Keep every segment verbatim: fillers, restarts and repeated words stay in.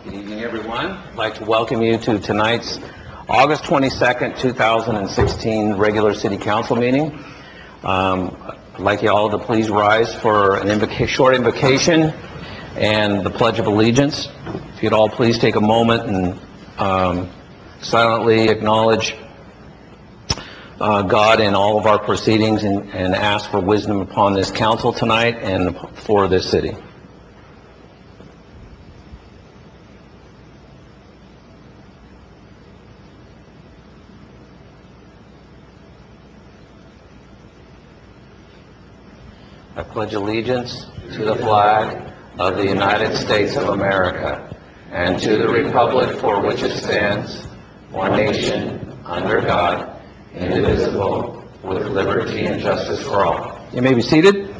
Good evening, everyone. I'd like to welcome you to tonight's August twenty-second, two thousand sixteen regular City Council meeting. Um, I'd like you all to please rise for an invoca- short invocation and the Pledge of Allegiance. If you'd all please take a moment and um, silently acknowledge uh, God in all of our proceedings and, and ask for wisdom upon this council tonight and for this city. I pledge allegiance to the flag of the United States of America and to the republic for which it stands, one nation, under God, indivisible, with liberty and justice for all. You may be seated.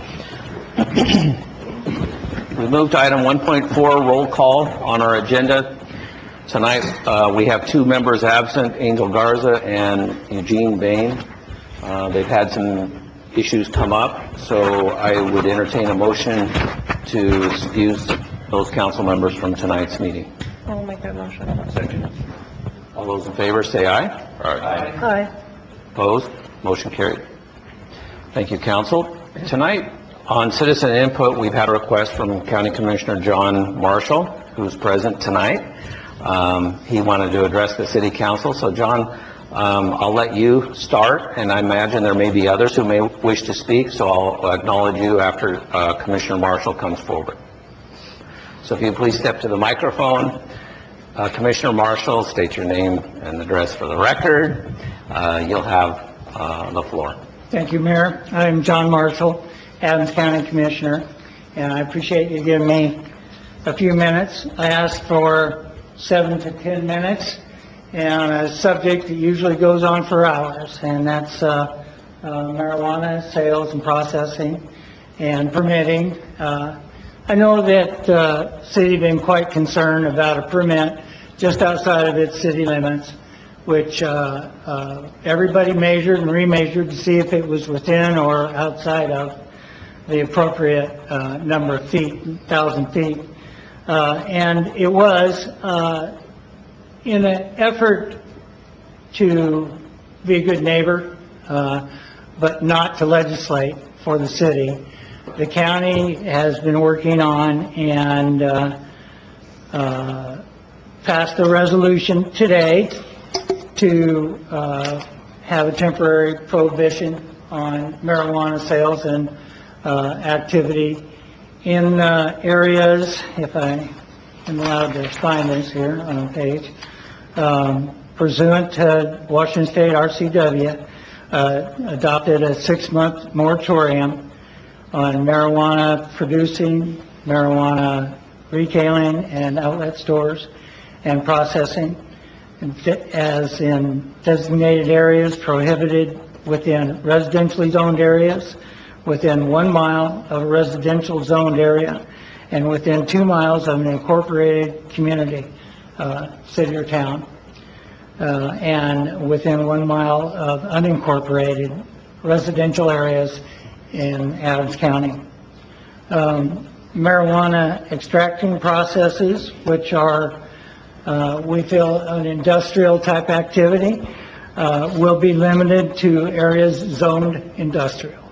We move to item one point four, roll call on our agenda. Tonight uh, we have two members absent, Angel Garza and Eugene Bain. Uh, they've had some issues come up, so I would entertain a motion to excuse those council members from tonight's meeting. I'll make that motion. Second. All those in favor say aye. Aye. Aye. Opposed? Motion carried. Thank you, council. Tonight on citizen input, we've had a request from County Commissioner John Marshall, who's present tonight. Um, he wanted to address the city council. So John, Um, I'll let you start, and I imagine there may be others who may wish to speak, so I'll acknowledge you after uh, Commissioner Marshall comes forward. So if you please step to the microphone. Uh, Commissioner Marshall, state your name and address for the record. Uh, you'll have uh, the floor. Thank you, Mayor. I'm John Marshall, Adams County Commissioner, and I appreciate you giving me a few minutes. I asked for seven to ten minutes. And a subject that usually goes on for hours, and that's uh, uh, marijuana sales and processing and permitting. Uh, I know that uh, city been quite concerned about a permit just outside of its city limits, which uh, uh, everybody measured and remeasured to see if it was within or outside of the appropriate uh, number of feet, thousand feet. Uh, and it was, uh, in an effort to be a good neighbor, uh, but not to legislate for the city, the county has been working on and uh, uh, passed a resolution today to uh, have a temporary prohibition on marijuana sales and uh, activity in uh, areas, if I am allowed to find this here on a page, Um, pursuant to Washington State R C W, uh, adopted a six-month moratorium on marijuana producing, marijuana retailing and outlet stores and processing, as in designated areas prohibited within residentially zoned areas, within one mile of a residential zoned area, and within two miles of an incorporated community, Uh, city or town, uh, and within one mile of unincorporated residential areas in Adams County. Um, marijuana extracting processes, which are, uh, we feel, an industrial type activity, uh, will be limited to areas zoned industrial.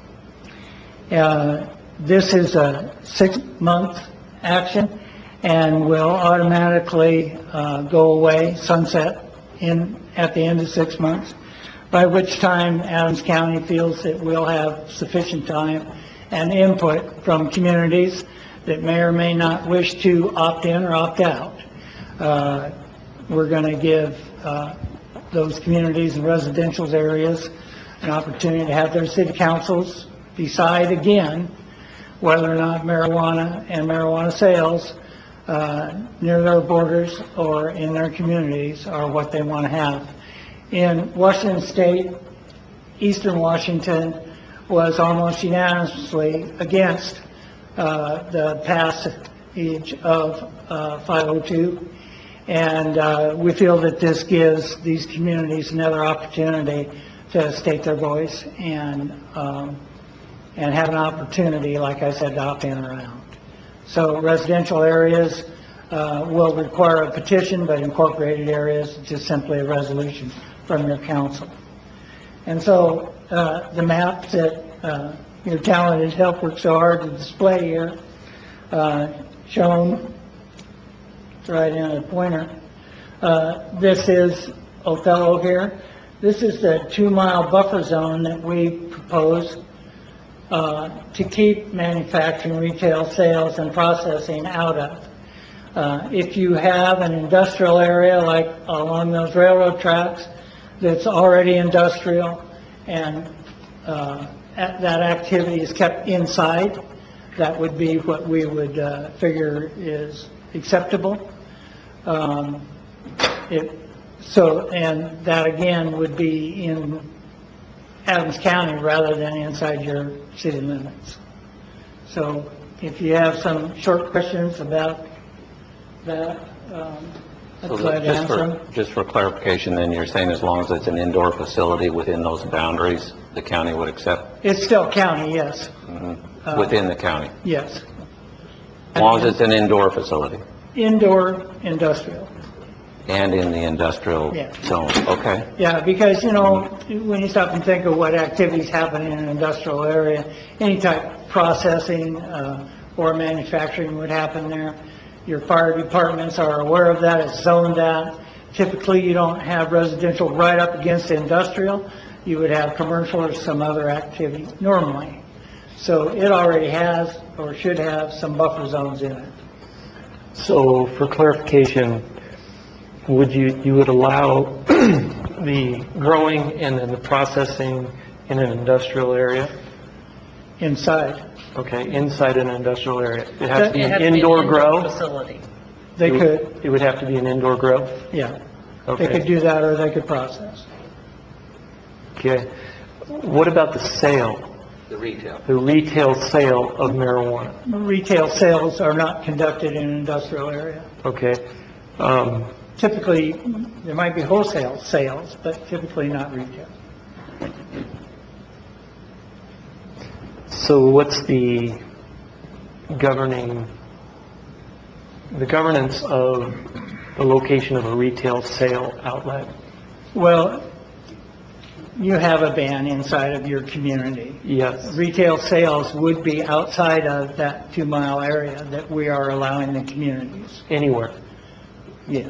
Uh, this is a six-month action and will automatically uh, go away, sunset, in at the end of six months, by which time Adams County feels that we'll have sufficient time and input from communities that may or may not wish to opt in or opt out. Uh, we're going to give uh, those communities and residential areas an opportunity to have their city councils decide again whether or not marijuana and marijuana sales Uh, near their borders or in their communities are what they want to have. In Washington State, Eastern Washington was almost unanimously against uh, the passage of uh, five oh two, and uh, we feel that this gives these communities another opportunity to state their voice and um, and have an opportunity, like I said, to opt in or out. So residential areas uh, will require a petition, but incorporated areas, just simply a resolution from your council. And so, uh, the maps that, uh, your talented help worked so hard to display here, uh, shown, it's right in the pointer. Uh, this is Othello here. This is the two-mile buffer zone that we propose uh, to keep manufacturing, retail sales, and processing out of. Uh, if you have an industrial area like along those railroad tracks that's already industrial and uh, that activity is kept inside, that would be what we would uh, figure is acceptable. Um, it, so, and that again would be in Adams County rather than inside your city limits. So if you have some short questions about that, um, So I'd glad to just answer for, them. just for clarification, then you're saying as long as it's an indoor facility within those boundaries, the county would accept, It's still county, yes, Uh, within the county? yes. As long as it's an indoor facility Indoor industrial. and in the industrial Yeah. zone, okay? Yeah, because, you know, when you stop and think of what activities happen in an industrial area, any type of processing uh, or manufacturing would happen there. Your fire departments are aware of that, it's zoned out. Typically, you don't have residential right up against industrial. You would have commercial or some other activity normally. So it already has, or should have, some buffer zones in it. So for clarification, would you, you would allow the growing and then the processing in an industrial area? Inside, Okay, inside an industrial area. It has to be It an has to be indoor grow? Facility. they It would- could, It would have to be an indoor grow? yeah. They Okay. could do that, or they could process. Okay. What about the sale, The retail. the retail sale of marijuana? Retail sales are not conducted in an industrial area. Okay. Um, Typically, there might be wholesale sales, but typically not retail. So what's the governing, the governance of the location of a retail sale outlet? Well, you have a ban inside of your community. Yes. Retail sales would be outside of that two-mile area that we are allowing the communities. Anywhere? Yeah.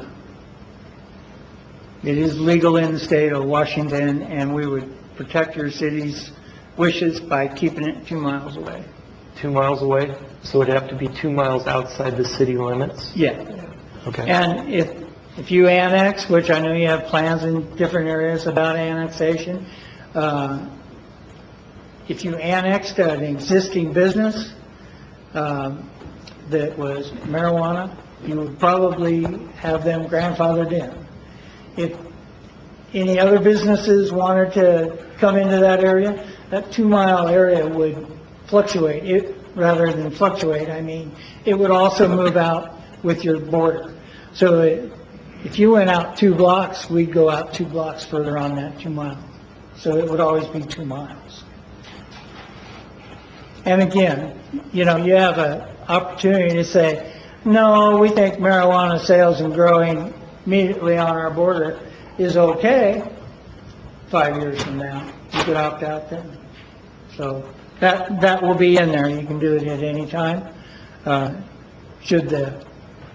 It is legal in the state of Washington, and we would protect your city's wishes by keeping it two miles away. Two miles away? So it'd have to be two miles outside the city limits? Yeah. Okay. And if, if you annex, which I know you have plans in different areas about annexation, uh, if you annexed an existing business um, that was marijuana, you would probably have them grandfathered in. If any other businesses wanted to come into that area, that two-mile area would fluctuate. It, rather than fluctuate, I mean, it would also move out with your border. So it, if you went out two blocks, we'd go out two blocks further on that two mile. So it would always be two miles. And again, you know, you have an opportunity to say, no, we think marijuana sales and growing immediately on our border is okay. Five years from now, you could opt out then. So that, that will be in there. You can do it at any time. Uh, should the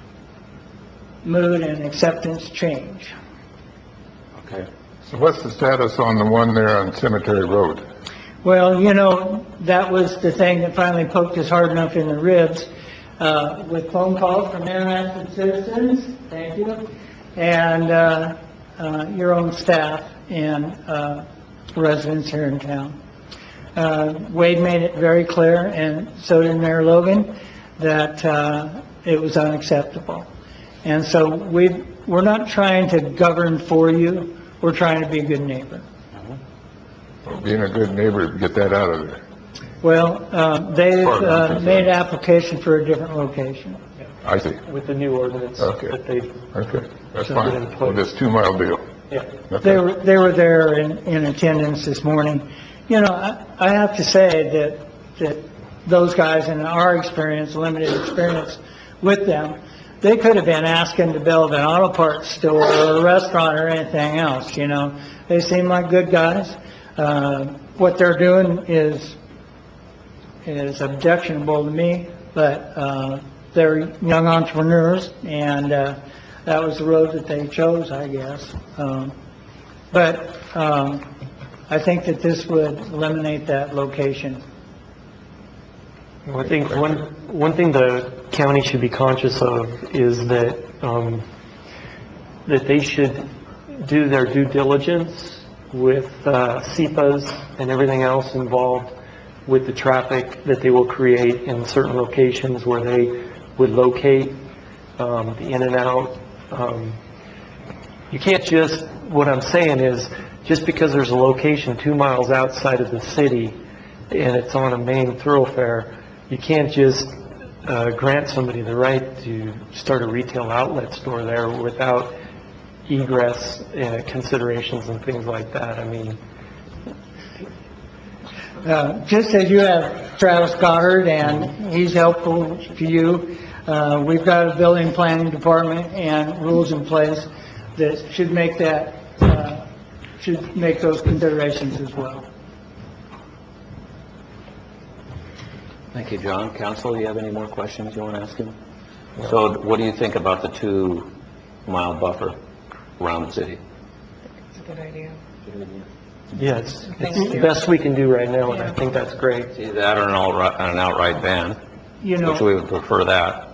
mood and acceptance change. Okay. So what's the status on the one there on Cemetery Road? Well, you know, that was the thing that finally poked us hard enough in the ribs, uh, with phone calls from interested citizens, thank you, and, uh, uh, your own staff and, uh, residents here in town. Uh, Wade made it very clear, and so did Mayor Logan, that, uh, it was unacceptable. And so we, we're not trying to govern for you, we're trying to be a good neighbor. Well, being a good neighbor, get that out of there. Well, uh, they've Pardon, I'm uh, concerned. made an application for a different location. I see. With the new ordinance Okay. that they, Okay, that's So put fine. in place. Well, this two-mile deal. yeah. Okay. They were, they were there in, in attendance this morning. You know, I, I have to say that, that those guys, in our experience, limited experience with them, they could have been asking to build an auto parts store or a restaurant or anything else, you know. They seem like good guys. Uh, what they're doing is, is objectionable to me, but, uh, they're young entrepreneurs, and, uh, that was the road that they chose, I guess. Um, but, um, I think that this would eliminate that location. Well, I think one, one thing the county should be conscious of is that, um, that they should do their due diligence with, uh, S E P As and everything else involved with the traffic that they will create in certain locations where they would locate, um, the in and out. Um, you can't just, what I'm saying is, just because there's a location two miles outside of the city and it's on a main thoroughfare, you can't just uh, grant somebody the right to start a retail outlet store there without egress uh, considerations and things like that. I mean, Uh, just as you have Travis Goddard, and he's helpful to you, uh, we've got a building planning department and rules in place that should make that, uh, should make those considerations as well. Thank you, John. Council, do you have any more questions you want to ask him? So what do you think about the two-mile buffer around the city? It's a good idea. yeah, it's, Thank it's the you. best we can do right now, and I Yeah. think that's great. See, that or an outright, an outright ban, You which we know, would prefer that.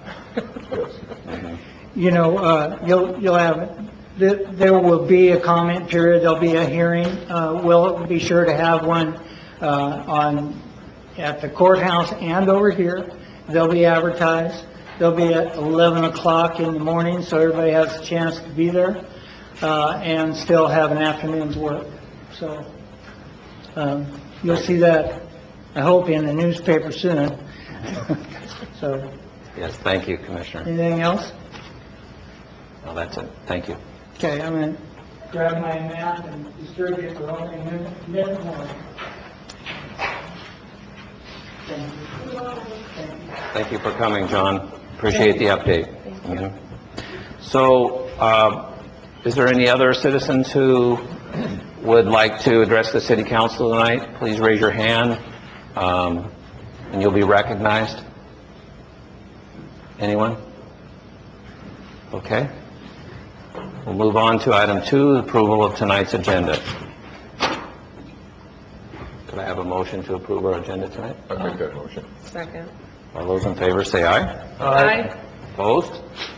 you know, uh, you'll, you'll have, th- there will be a comment period, there'll be a hearing. Uh, we'll be sure to have one, uh, on, at the courthouse and over here. They'll be advertised. They'll be at eleven o'clock in the morning, so everybody has a chance to be there, uh, and still have an afternoon's work. So, um, you'll see that, I hope, in the newspaper soon. So, Yes, thank you, Commissioner. anything else? Well, that's it. Thank you. Okay, I'm gonna grab my map and distribute the whole thing mid morning. Thank you. Thank you. Thank you for coming, John. Appreciate the update. Mhm. So, uh, is there any other citizens who would like to address the city council tonight? Please raise your hand, um, and you'll be recognized. Anyone? Okay. We'll move on to item two, approval of tonight's agenda. Could I have a motion to approve our agenda tonight? I make that motion. Second. All those in favor say aye. Aye. Opposed?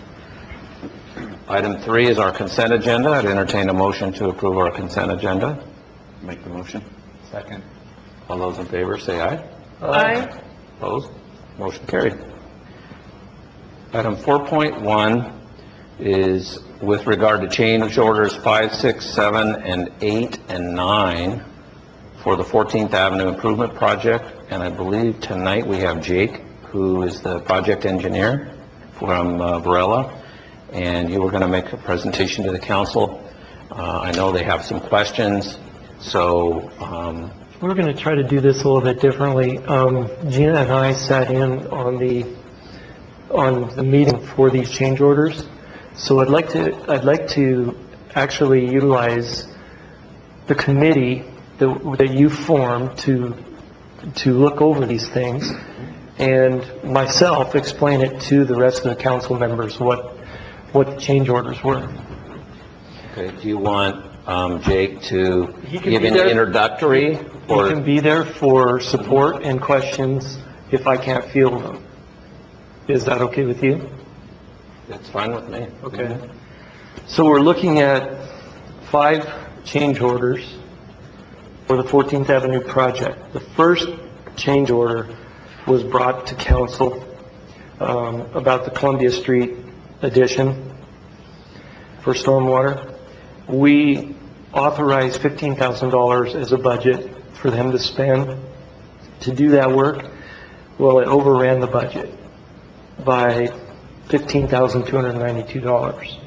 Item three is our consent agenda. I'd entertain a motion to approve our consent agenda. Make the motion. Second. All those in favor say aye. Aye. Opposed? Motion carried. Item four point one is with regard to change orders five, six, seven, and eight, and nine for the fourteenth Avenue Improvement Project. And I believe tonight we have Jake, who is the project engineer from uh, Varela. And you were going to make a presentation to the council. Uh, I know they have some questions, so um, We're going to try to do this a little bit differently. Um, Gina and I sat in on the, on the meeting for these change orders. So I'd like to, I'd like to actually utilize the committee that, that you formed to, to look over these things, and myself explain it to the rest of the council members what, what the change orders were. okay, do you want um, Jake to He can give be an there. introductory? You Or can be there for support and questions if I can't field them. Is that okay with you? That's fine with me. Okay. So we're looking at five change orders for the fourteenth Avenue project. The first change order was brought to council um, about the Columbia Street addition for stormwater. We authorized fifteen thousand dollars as a budget for them to spend to do that work. Well, it overran the budget by fifteen thousand two hundred ninety-two dollars.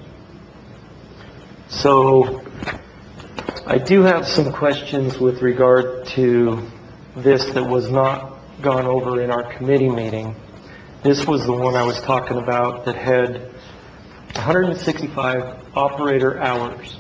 So I do have some questions with regard to this that was not gone over in our committee meeting. This was the one I was talking about that had one hundred sixty-five operator hours.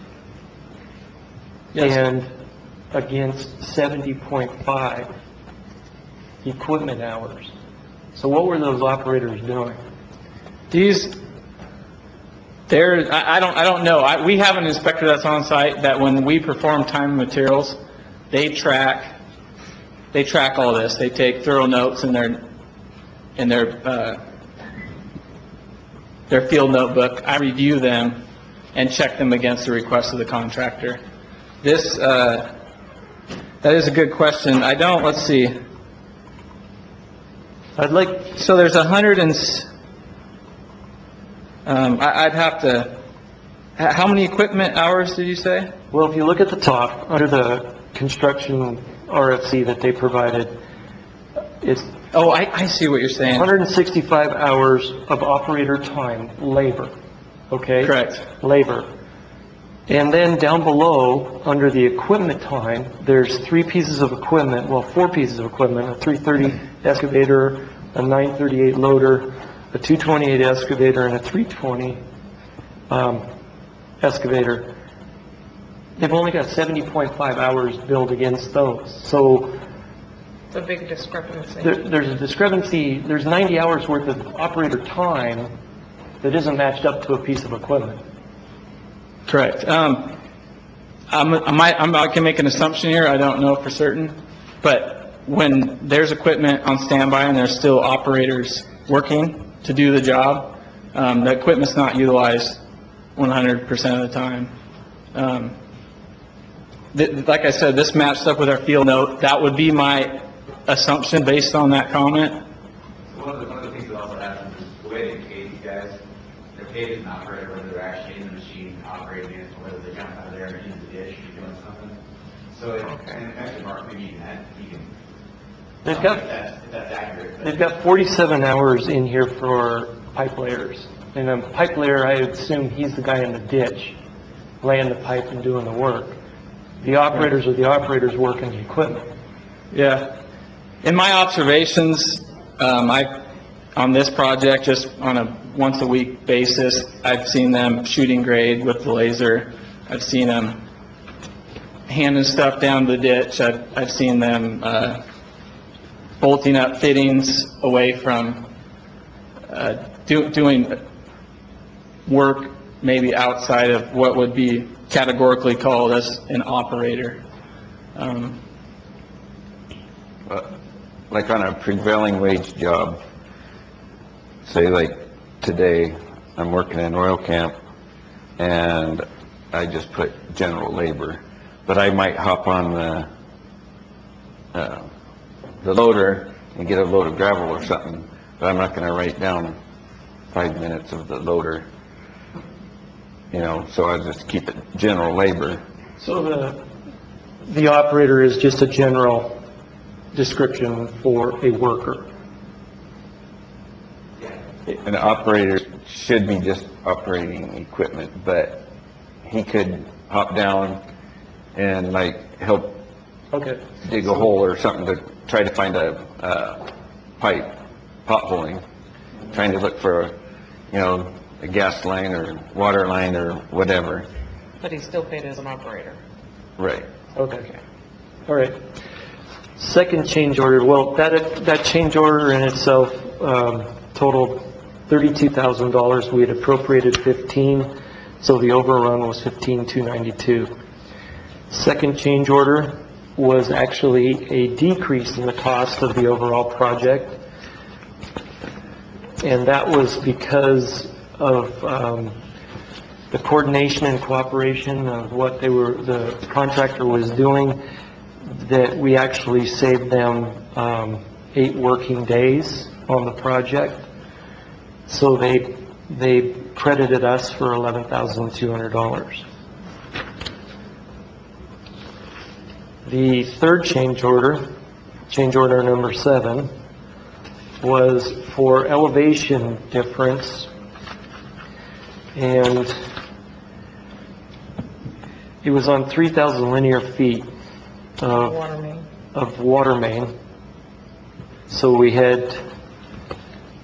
And against seventy point five equipment hours. So what were those operators doing? These, there, I, I don't, I don't know. I, we have an inspector that's on site that when we perform time and materials, they track, they track all this. They take thorough notes in their, in their, uh, their field notebook. I review them and check them against the request of the contractor. This, uh, that is a good question. I don't, let's see. I'd like, So there's a hundred and, s- um, I, I'd have to, h- how many equipment hours did you say? well, if you look at the top, under the construction R F C that they provided, it's Oh, I, I see what you're saying. one hundred sixty-five hours of operator time, labor, okay? Correct. Labor. And then down below, under the equipment time, there's three pieces of equipment, well, four pieces of equipment, a three thirty excavator, a nine thirty-eight loader, a two twenty-eight excavator, and a three twenty um, excavator. They've only got seventy point five hours billed against those. So It's a big discrepancy. there, there's a discrepancy, there's ninety hours worth of operator time that isn't matched up to a piece of equipment. Correct. Um, I'm, I might, I'm, I can make an assumption here, I don't know for certain, but when there's equipment on standby and there's still operators working to do the job, um, the equipment's not utilized one hundred percent of the time. Um, th- like I said, this matched up with our field note. That would be my assumption based on that comment. So one of the, one of the things that also happens is the way they pay these guys, they're paid as an operator, whether they're actually in the machine operating it, or whether they jump out of there and into the ditch and doing something. So, it, and actually, Mark, maybe you can, add- you can, They've if got, that's, if that's accurate. but- they've got forty-seven hours in here for pipe layers. And a pipe layer, I assume he's the guy in the ditch, laying the pipe and doing the work. The operators are the operators working the equipment. Yeah. In my observations, um, I, on this project, just on a once-a-week basis, I've seen them shooting grade with the laser. I've seen them handing stuff down the ditch. I've, I've seen them, uh, bolting up fittings away from, uh, do, doing work maybe outside of what would be categorically called as an operator. Um, Uh, like on a prevailing wage job, say like today, I'm working in oil camp, and I just put general labor, but I might hop on the, uh, the loader and get a load of gravel or something, but I'm not gonna write down five minutes of the loader, you know, so I just keep it general labor. So the, the operator is just a general description for a worker. An operator should be just operating equipment, but he could hop down and like help Okay. dig a hole or something to try to find a, uh, pipe, potholing, trying to look for, you know, a gas line or water line or whatever. But he's still paid as an operator. Right. Okay. All right. Second change order, well, that, that change order in itself um, totaled thirty-two thousand dollars. We had appropriated fifteen, so the overrun was fifteen two ninety-two. Second change order was actually a decrease in the cost of the overall project. And that was because of um, the coordination and cooperation of what they were, the contractor was doing, that we actually saved them um, eight working days on the project. So they, they credited us for eleven thousand two hundred dollars. The third change order, change order number seven, was for elevation difference, and it was on three thousand linear feet of Water main. of water main. So we had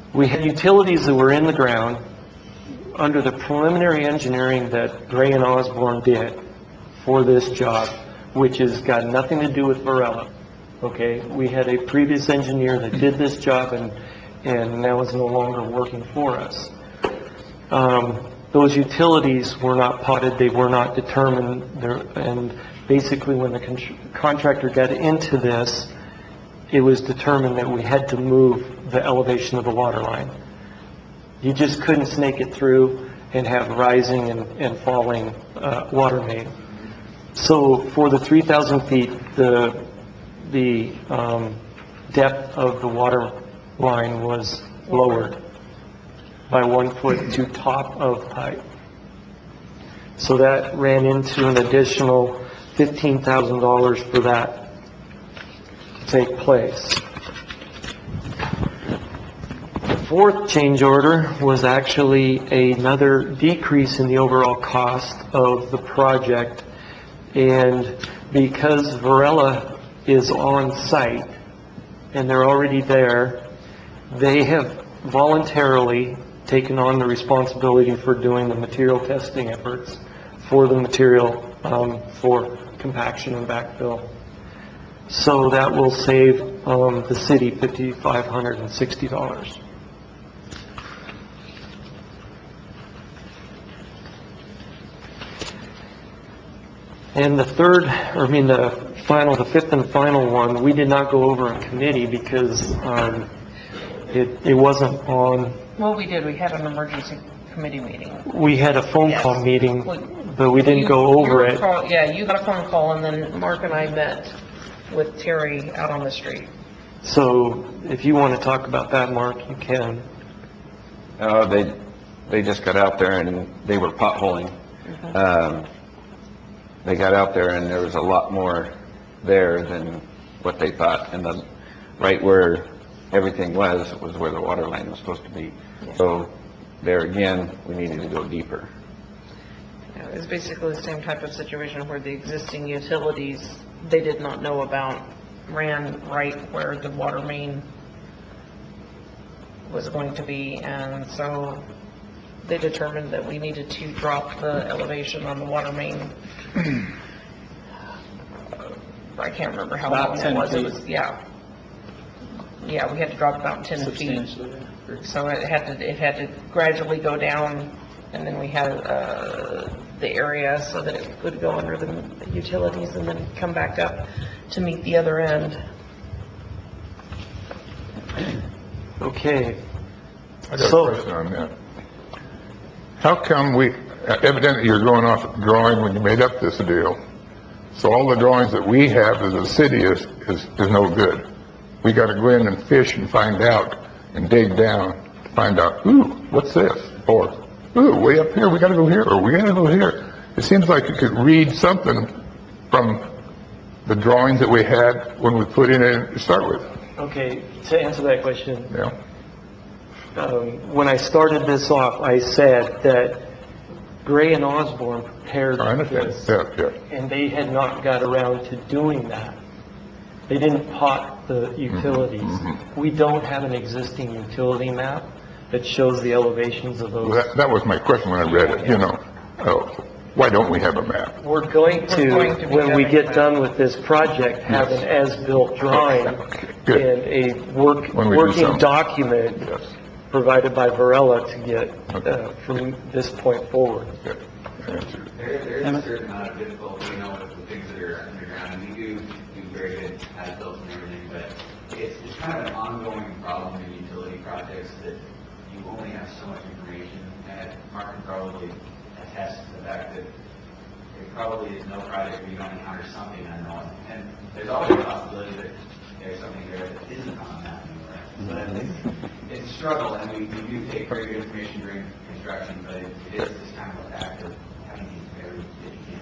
We had utilities that were in the ground under the preliminary engineering that Gray and Osborne did for this job, which has got nothing to do with Varela, okay? We had a previous engineer that did this job and, and now is no longer working for us. Um, those utilities were not potted, they were not determined, there, and basically when the con contractor got into this, it was determined that we had to move the elevation of the water line. You just couldn't snake it through and have rising and, and falling uh, water main. So for the three thousand feet, the, the um, depth of the water line was lowered by one foot to top of pipe. So that ran into an additional fifteen thousand dollars for that to take place. The fourth change order was actually another decrease in the overall cost of the project, and because Varela is on site and they're already there, they have voluntarily taken on the responsibility for doing the material testing efforts for the material um, for compaction and backfill. So that will save um, the city five thousand five hundred sixty dollars. And the third, or I mean the final, the fifth and final one, we did not go over in committee because um, it, it wasn't on. Well, we did, we had an emergency committee meeting. We had a phone Yes. call meeting, Well, but we didn't You- go you over were it. call- Yeah, you got a phone call, and then Mark and I met with Terry out on the street. So if you want to talk about that, Mark, you can. Uh, they, they just got out there and they were potholing. Um, they got out there and there was a lot more there than what they thought. And the, right where everything was, was where the water line was supposed to be. So there again, we needed to go deeper. Yeah, it was basically the same type of situation where the existing utilities, they did not know about, ran right where the water main was going to be, and so they determined that we needed to drop the elevation on the water main. I can't remember how About long it ten was. It feet. was, yeah. Yeah, we had to drop about ten feet. Substantially. So it had to, it had to gradually go down, and then we had, uh, the area so that it would go under the utilities and then come back up to meet the other end. Okay. I got So- a question on that. How come we, evidently you're going off drawing when you made up this deal, so all the drawings that we have as a city is, is, is no good. We gotta go in and fish and find out and dig down to find out, ooh, what's this? Or, ooh, way up here, we gotta go here, or we gotta go here. It seems like you could read something from the drawings that we had when we put in it to start with, Okay, to answer that question, you know? um, when I started this off, I said that Gray and Osborne prepared I understand, this, yeah, yeah. and they had not got around to doing that. They didn't pot the utilities. Mm-hmm. We don't have an existing utility map that shows the elevations of Well, those. that, that was my question when I read it, you know. Oh, why don't we have a map? We're going to, We're going to be when we doing get that. done with this project, have an as-built drawing Okay, good. and a work, When we do working something. document Yes, provided by Varela to get, Okay. uh, from this point forward. good. Answer. There, there is a certain amount of difficulty, you know, with the things that are underground, and we do do very good as-built and everything, but it's, it's kind of an ongoing problem in utility projects that you only have so much information, and Mark can probably attest to the fact that there probably is no project where you don't encounter something unknown, and there's always a possibility that there's something there that isn't on that anywhere. So that it's, it's a struggle, and we, we do take very good information during construction, but it, it is this kind of a fact of having these very, that you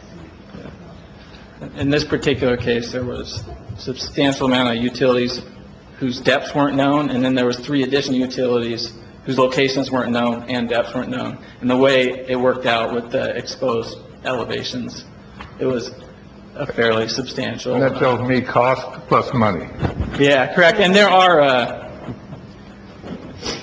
can't see. In this particular case, there was substantial amount of utilities whose depths weren't known, and then there was three additional utilities whose locations weren't known and depths weren't known. And the way it worked out with the exposed elevations, it was a fairly substantial. And that tells me cost plus money. Yeah, correct. And there are, uh,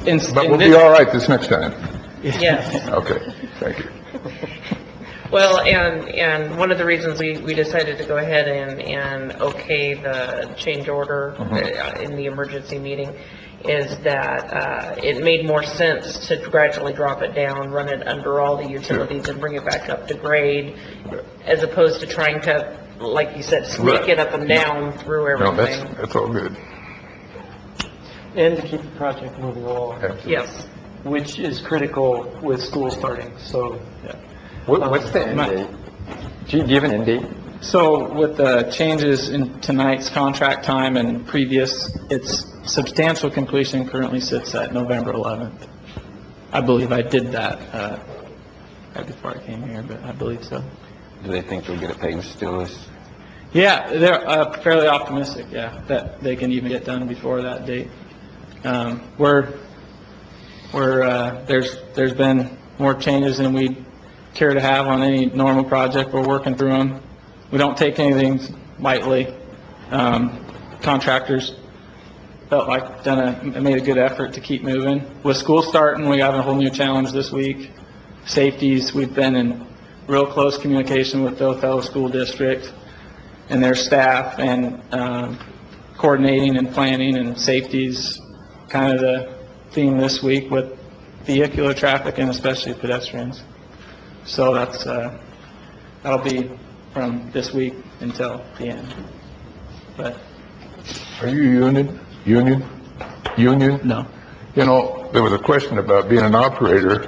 in, But in we'll this- be all right this next time. Yes. Okay, thank you. Well, and, and one of the reasons we, we decided to go ahead and, and okay the change order uh, in the emergency meeting is that, uh, it made more sense to gradually drop it down, run it under all the utilities and bring it back up to grade, as opposed to trying to, like you said, snake it up and down through No, that's, everything. that's all good. And to keep the project moving along, Absolutely. Yes. which is critical with school starting, so. What, what's the end My- date? Do you, do you have an end date? So with the changes in tonight's contract time and previous, its substantial completion currently sits at November eleventh. I believe I did that, uh, right before I came here, but I believe so. Do they think they'll get it paid still this? Yeah, they're uh, fairly optimistic, yeah, that they can even get done before that date. Um, We're, we're, uh, there's, there's been more changes than we care to have on any normal project. We're working through them. We don't take anything lightly. Um, Contractors felt like done a, made a good effort to keep moving. With school starting, we have a whole new challenge this week. Safeties, we've been in real close communication with the Othello School District and their staff, and um, coordinating and planning, and safety's kind of the theme this week with vehicular traffic and especially pedestrians. So that's, uh, that'll be from this week until the end. But, Are you union? Union? Union? no. You know, there was a question about being an operator.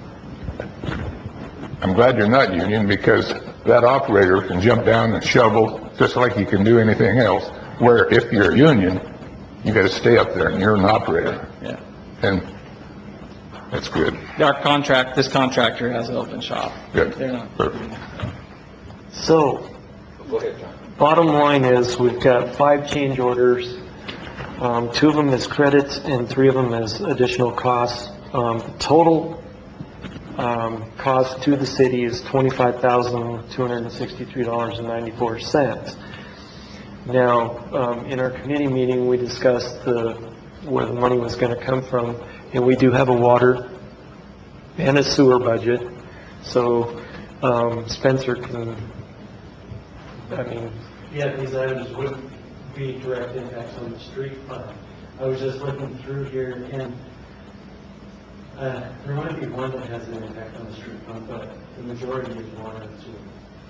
I'm glad you're not union, because that operator can jump down and shovel just like you can do anything else, where if you're a union, you gotta stay up there and you're an operator. Yeah. And that's good. Our contract, this contractor has an open shop. Good. They're not. Perfect. So, Go ahead, John. bottom line is, we've got five change orders. Um, two of them as credits and three of them as additional costs. Um, total, um, cost to the city is twenty-five thousand, two hundred and sixty-three dollars and ninety-four cents. Now, um, in our committee meeting, we discussed the, where the money was gonna come from, and we do have a water and a sewer budget. So, um, Spencer can, I mean, Yeah, these items would be direct impacts on the street fund. I was just looking through here, and uh, there might be one that has an impact on the street fund, but the majority is water and sewer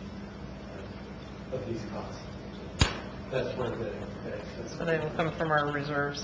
of these costs. That's where the, the excess. So they will come from our reserves.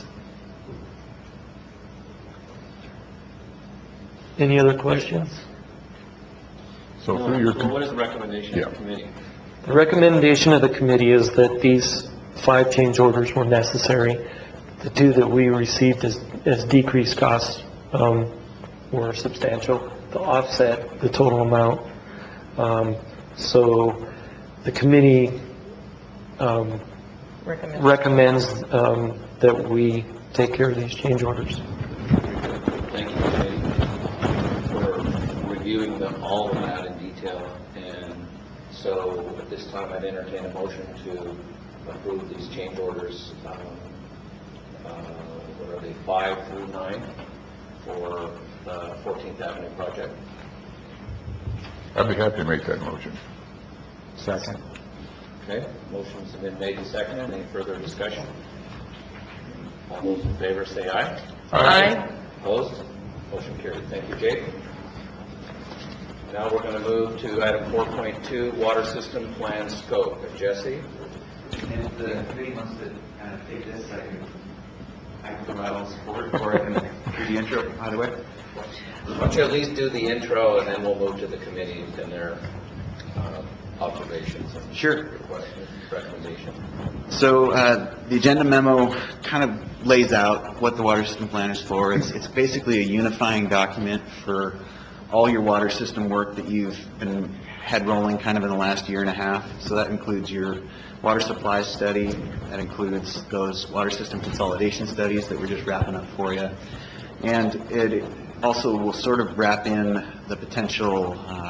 any other questions? So through your, Well, what is the recommendation Yeah. of the committee? The recommendation of the committee is that these five change orders were necessary. The two that we received as, as decreased costs, um, were substantial to offset the total amount. Um, so the committee, um, Recommend. recommends, um, that we take care of these change orders. Thank you, committee, for reviewing them, all of that in detail. And so at this time, I'd entertain a motion to approve these change orders, um, uh, what are they, five through nine, for the fourteenth Avenue project. I'd be happy to make that motion. Second. Okay, motions have been made and seconded. Any further discussion? All those in favor say aye. Aye. Opposed? Motion carried. Thank you, Jake. Now we're going to move to item four point two, water system plan scope. Jesse? And if the committee wants to kind of take this, I can, I can provide all support, or I can do the intro, either way. Why don't you at least do the intro, and then we'll move to the committee and their uh, observations and Sure. request- recommendations. So uh, the agenda memo kind of lays out what the water system plan is for. It's, it's basically a unifying document for all your water system work that you've been had rolling kind of in the last year and a half. So that includes your water supply study, that includes those water system consolidation studies that we're just wrapping up for you. And it also will sort of wrap in the potential uh,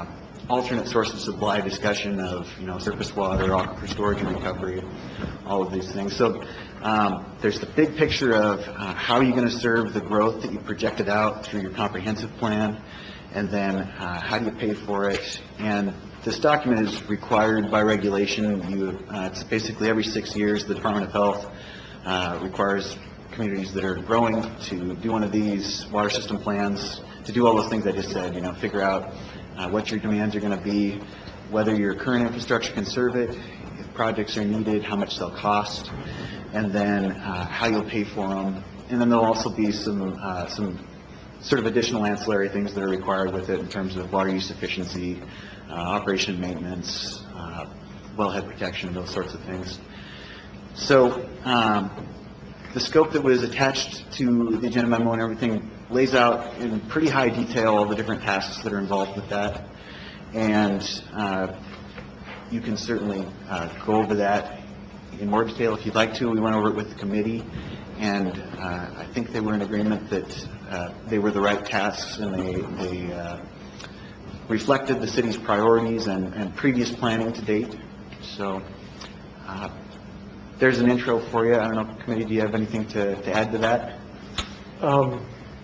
alternate source of supply discussion of, you know, surface water, aquifer storage and recovery, all of these things. So um, there's the big picture of uh, how are you going to serve the growth that you projected out through your comprehensive plan, and then uh, how do you pay for it. And this document is required by regulation. You, uh, it's basically every six years the Department of Health uh, requires communities that are growing to do one of these water system plans, to do all those things I just said, you know, figure out uh, what your demands are going to be, whether your current infrastructure can serve it, if projects are needed, how much they'll cost, and then uh, how you'll pay for them. And then there'll also be some uh, some sort of additional ancillary things that are required with it in terms of water use efficiency, uh, operation and maintenance, uh, wellhead protection, those sorts of things. So um, the scope that was attached to the agenda memo and everything lays out in pretty high detail all the different tasks that are involved with that. And uh, you can certainly uh, go over that in more detail if you'd like to. We went over it with the committee, and uh, I think they were in agreement that uh, they were the right tasks, and they, they uh, reflected the city's priorities and, and previous planning to date. So uh, there's an intro for you. I don't know, committee, do you have anything to, to add to that? Um,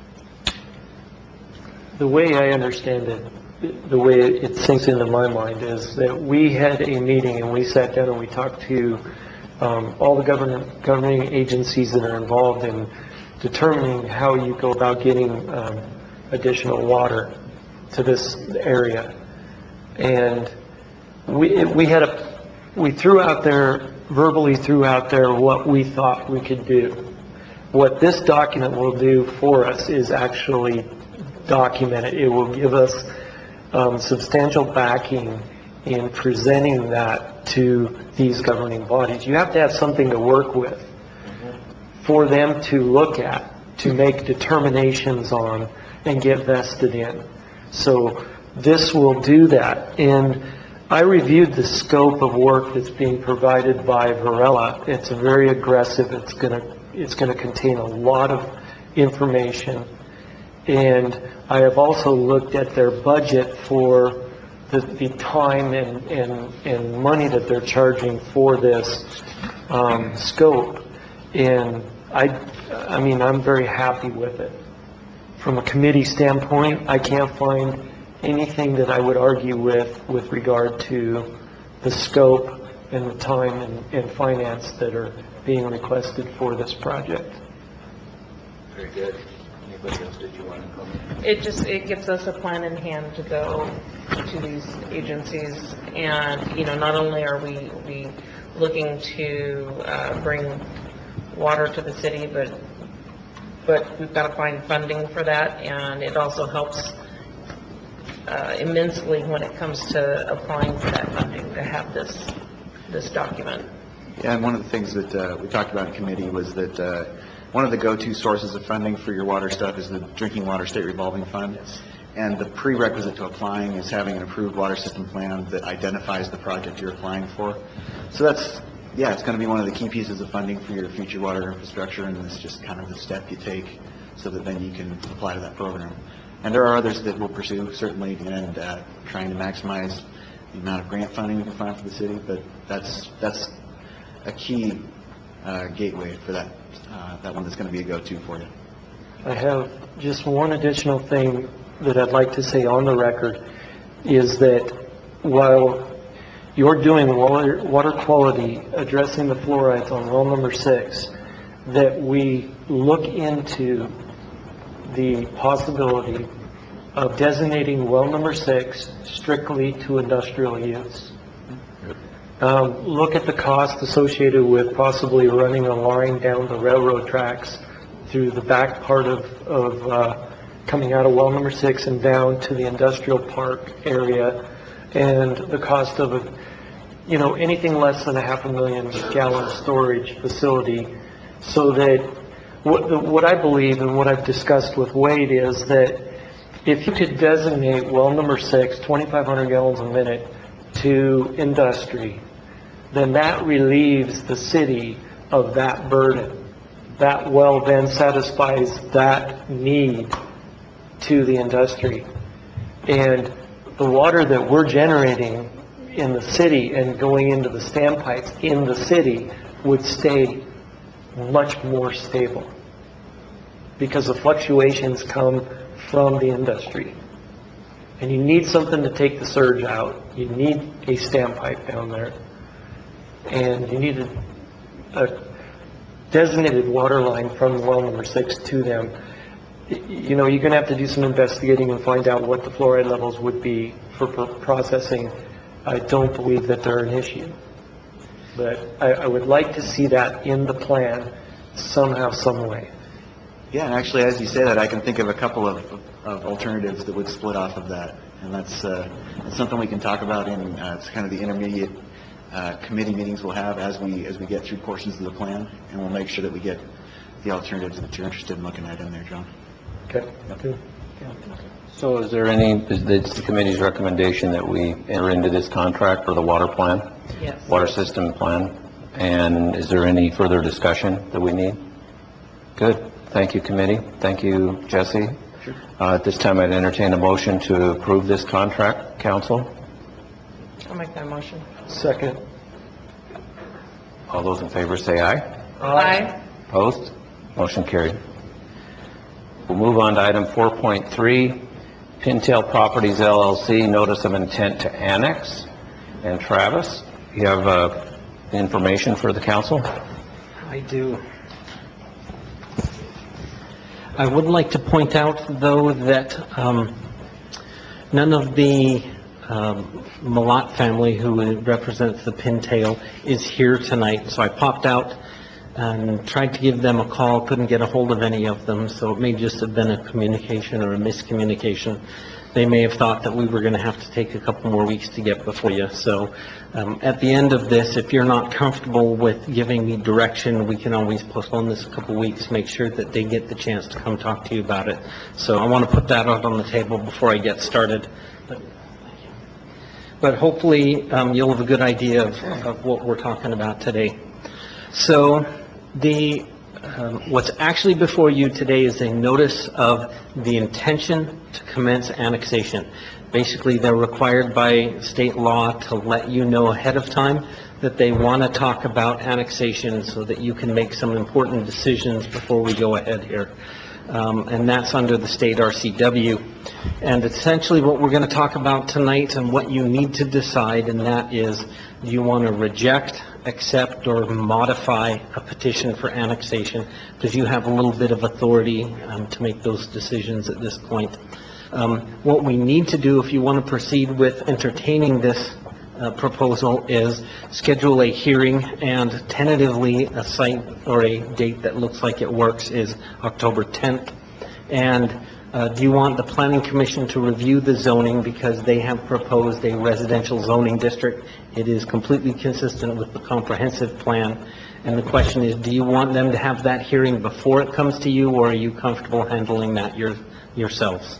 the way I understand it, the way it sinks into my mind is that we had a meeting and we sat down and we talked to um, all the government, governing agencies that are involved in determining how you go about getting um, additional water to this area. And we, we had a, we threw out there, verbally threw out there what we thought we could do. What this document will do for us is actually document it. It will give us um, substantial backing in presenting that to these governing bodies. You have to have something to work with for them to look at, to make determinations on, and get vested in. So this will do that. And I reviewed the scope of work that's being provided by Varela. It's very aggressive. It's going to it's going to contain a lot of information. And I have also looked at their budget for the, the time and, and, and money that they're charging for this um, scope. And I, I mean, I'm very happy with it. From a committee standpoint, I can't find anything that I would argue with with regard to the scope and the time and, and finance that are being requested for this project. Very good. Anybody else, did you want to comment? It just, it gives us a plan in hand to go to these agencies, and, you know, not only are we, we looking to uh, bring water to the city, but but we've got to find funding for that, and it also helps uh, immensely when it comes to applying for that funding to have this this document. Yeah, and one of the things that uh, we talked about in committee was that uh, one of the go-to sources of funding for your water stuff is the Drinking Water State Revolving Fund. Yes. And the prerequisite to applying is having an approved water system plan that identifies the project you're applying for. So that's, yeah, it's going to be one of the key pieces of funding for your future water infrastructure, and it's just kind of the step you take so that then you can apply to that program. And there are others that we'll pursue, certainly, and uh, trying to maximize the amount of grant funding we can find for the city, but that's that's a key uh, gateway for that, uh, that one that's going to be a go-to for you. I have just one additional thing that I'd like to say on the record, is that while you're doing water, water quality, addressing the fluorides on well number six, that we look into the possibility of designating well number six strictly to industrial use. Um, look at the cost associated with possibly running a line down the railroad tracks through the back part of, of uh, coming out of well number six and down to the industrial park area, and the cost of a, you know, anything less than a half a million gallon storage facility. So that what, the, what I believe and what I've discussed with Wade is that if you could designate well number six, twenty-five hundred gallons a minute, to industry, then that relieves the city of that burden. That well then satisfies that need to the industry. And the water that we're generating in the city and going into the standpipes in the city would stay much more stable, because the fluctuations come from the industry. And you need something to take the surge out. You need a standpipe down there. And you need a, a designated water line from well number six to them. You know, you're going to have to do some investigating and find out what the fluoride levels would be for processing. I don't believe that they're an issue. But I, I would like to see that in the plan somehow, some way. Yeah, and actually, as you say that, I can think of a couple of, of alternatives that would split off of that. And that's, uh, that's something we can talk about in, uh, it's kind of the intermediate uh, committee meetings we'll have as we, as we get through portions of the plan. And we'll make sure that we get the alternatives that you're interested in looking at in there, John. Okay, good. So is there any, is this the committee's recommendation that we enter into this contract for the water plan? Yes. Water system plan? And is there any further discussion that we need? Good. Thank you, committee. Thank you, Jesse. Sure. Uh, at this time, I'd entertain a motion to approve this contract, council. I'll make that motion. Second. All those in favor say aye. Aye. Opposed? Motion carried. We'll move on to item four point three, Pintail Properties L L C, Notice of Intent to Annex. And Travis, you have uh, information for the council? I do. I would like to point out, though, that um, none of the um, Malott family, who represents the Pintail, is here tonight. So I popped out and tried to give them a call, couldn't get a hold of any of them, so it may just have been a communication or a miscommunication. They may have thought that we were going to have to take a couple more weeks to get before you. So um, at the end of this, if you're not comfortable with giving me direction, we can always postpone this a couple weeks, make sure that they get the chance to come talk to you about it. So I want to put that out on the table before I get started. But, but hopefully um, you'll have a good idea of, of what we're talking about today. So the Um, what's actually before you today is a notice of the intention to commence annexation. Basically, they're required by state law to let you know ahead of time that they want to talk about annexation so that you can make some important decisions before we go ahead here. Um, and that's under the state R C W. And essentially what we're going to talk about tonight and what you need to decide, and that is, do you want to reject, accept, or modify a petition for annexation? Because you have a little bit of authority um, to make those decisions at this point. Um, what we need to do if you want to proceed with entertaining this uh, proposal is schedule a hearing, and tentatively a site or a date that looks like it works is October tenth. And Uh, do you want the Planning Commission to review the zoning, because they have proposed a residential zoning district? It is completely consistent with the comprehensive plan. And the question is, do you want them to have that hearing before it comes to you, or are you comfortable handling that your, yourselves?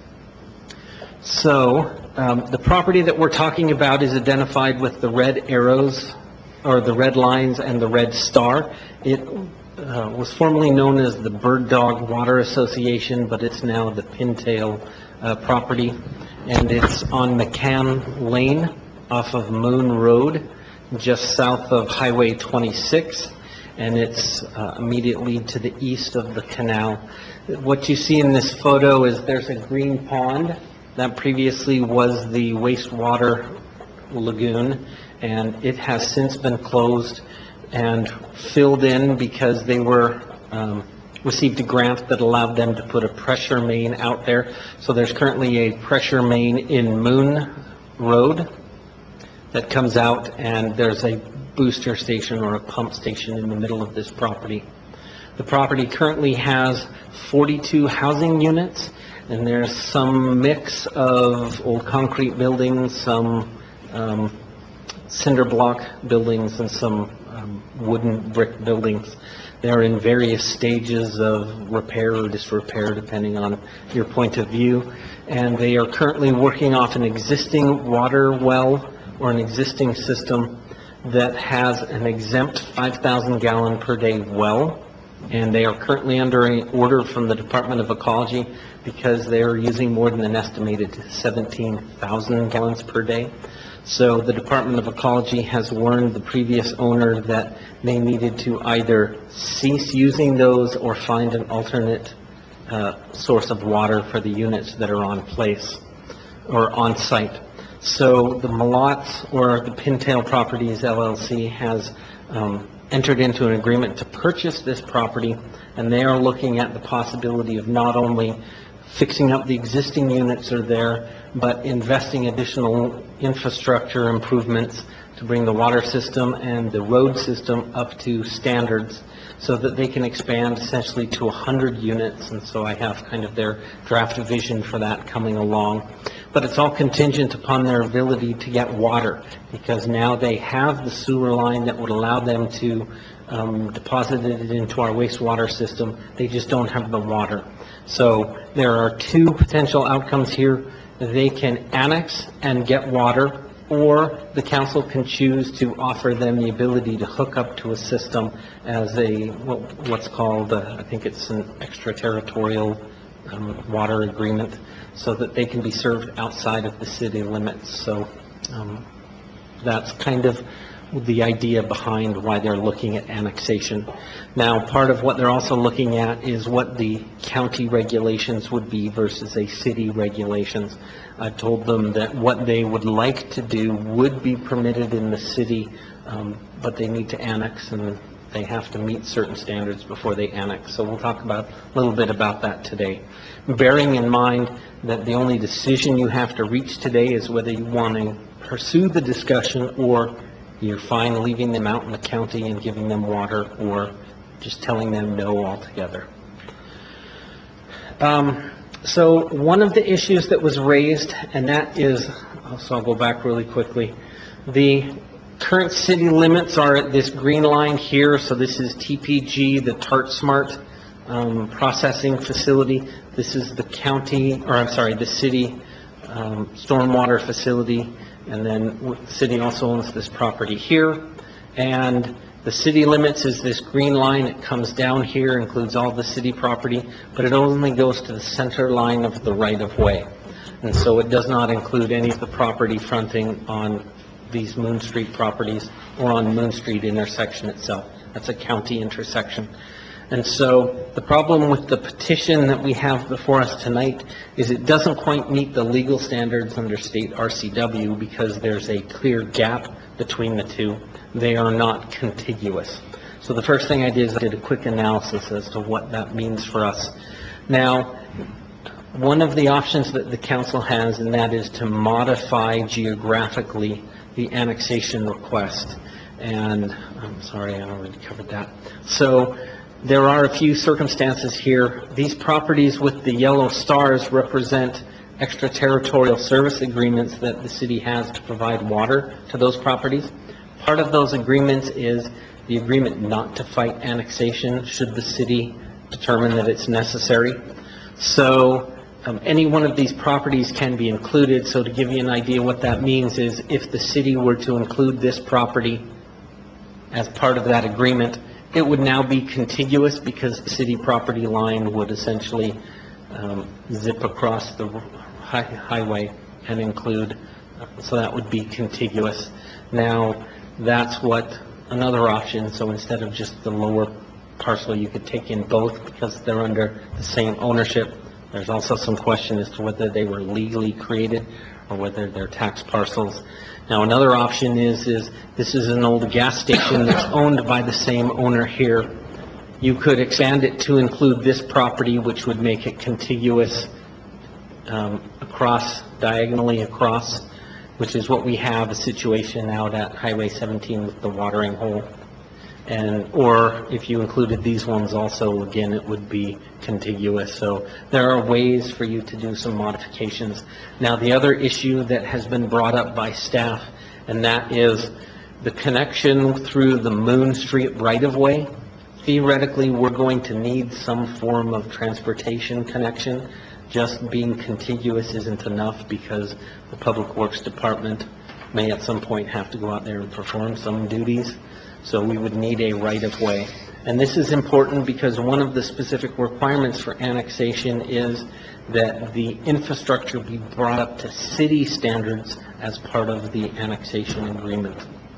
So um, the property that we're talking about is identified with the red arrows, or the red lines and the red star. It Uh, was formerly known as the Bird Dog Water Association, but it's now the Pintail uh, property, and it's on McCann Lane off of Moon Road, just south of Highway twenty-six, and it's uh, immediately to the east of the canal. What you see in this photo is there's a green pond that previously was the wastewater lagoon, and it has since been closed and filled in because they were um, received a grant that allowed them to put a pressure main out there. So there's currently a pressure main in Moon Road that comes out, and there's a booster station or a pump station in the middle of this property. The property currently has forty-two housing units, and there's some mix of old concrete buildings, some um, cinder block buildings, and some Um, wooden brick buildings. They're in various stages of repair or disrepair, depending on your point of view. And they are currently working off an existing water well or an existing system that has an exempt five thousand gallon per day well and they are currently under an order from the Department of Ecology because they are using more than an estimated seventeen thousand gallons per day. So the Department of Ecology has warned the previous owner that they needed to either cease using those or find an alternate uh, source of water for the units that are on place or on site. So the Malot's, or the Pintail Properties L L C, has um, entered into an agreement to purchase this property, and they are looking at the possibility of not only fixing up the existing units that are there, but investing additional infrastructure improvements to bring the water system and the road system up to standards so that they can expand essentially to one hundred units. And so I have kind of their draft vision for that coming along. But it's all contingent upon their ability to get water, because now they have the sewer line that would allow them to um, deposit it into our wastewater system. They just don't have the water. So there are two potential outcomes here. They can annex and get water, or the council can choose to offer them the ability to hook up to a system as a, what- what's called, uh, I think it's an extraterritorial um, water agreement, so that they can be served outside of the city limits. So um, that's kind of the idea behind why they're looking at annexation. Now, part of what they're also looking at is what the county regulations would be versus a city regulations. I told them that what they would like to do would be permitted in the city, um, but they need to annex, and they have to meet certain standards before they annex. So we'll talk about a little bit about that today. Bearing in mind that the only decision you have to reach today is whether you want to pursue the discussion, or you're fine leaving them out in the county and giving them water, or just telling them no altogether. Um, so one of the issues that was raised, and that is, so I'll go back really quickly, the current city limits are at this green line here. So this is T P G, the Tart Smart um, processing facility. This is the county, or I'm sorry, the city um, stormwater facility. And then the city also owns this property here. And the city limits is this green line. It comes down here, includes all the city property, but it only goes to the center line of the right-of-way. And so it does not include any of the property fronting on these Moon Street properties or on Moon Street intersection itself. That's a county intersection. And so the problem with the petition that we have before us tonight is it doesn't quite meet the legal standards under state R C W, because there's a clear gap between the two. They are not contiguous. So the first thing I did is I did a quick analysis as to what that means for us. Now, one of the options that the council has, and that is to modify geographically the annexation request. And I'm sorry, I already covered that. So there are a few circumstances here. These properties with the yellow stars represent extraterritorial service agreements that the city has to provide water to those properties. Part of those agreements is the agreement not to fight annexation should the city determine that it's necessary. So um, any one of these properties can be included. So to give you an idea what that means is, if the city were to include this property as part of that agreement, it would now be contiguous, because the city property line would essentially um, zip across the hi highway and include, uh, so that would be contiguous. Now, that's what another option. So instead of just the lower parcel, you could take in both, because they're under the same ownership. There's also some question as to whether they were legally created or whether they're tax parcels. Now, another option is, is this is an old gas station that's owned by the same owner here. You could expand it to include this property, which would make it contiguous um, across, diagonally across, which is what we have a situation out at Highway seventeen with the watering hole. And, or if you included these ones also, again, it would be contiguous. So there are ways for you to do some modifications. Now, the other issue that has been brought up by staff, and that is the connection through the Moon Street right-of-way. Theoretically, we're going to need some form of transportation connection. Just being contiguous isn't enough, because the Public Works Department may at some point have to go out there and perform some duties. So we would need a right-of-way. And this is important because one of the specific requirements for annexation is that the infrastructure be brought up to city standards as part of the annexation agreement.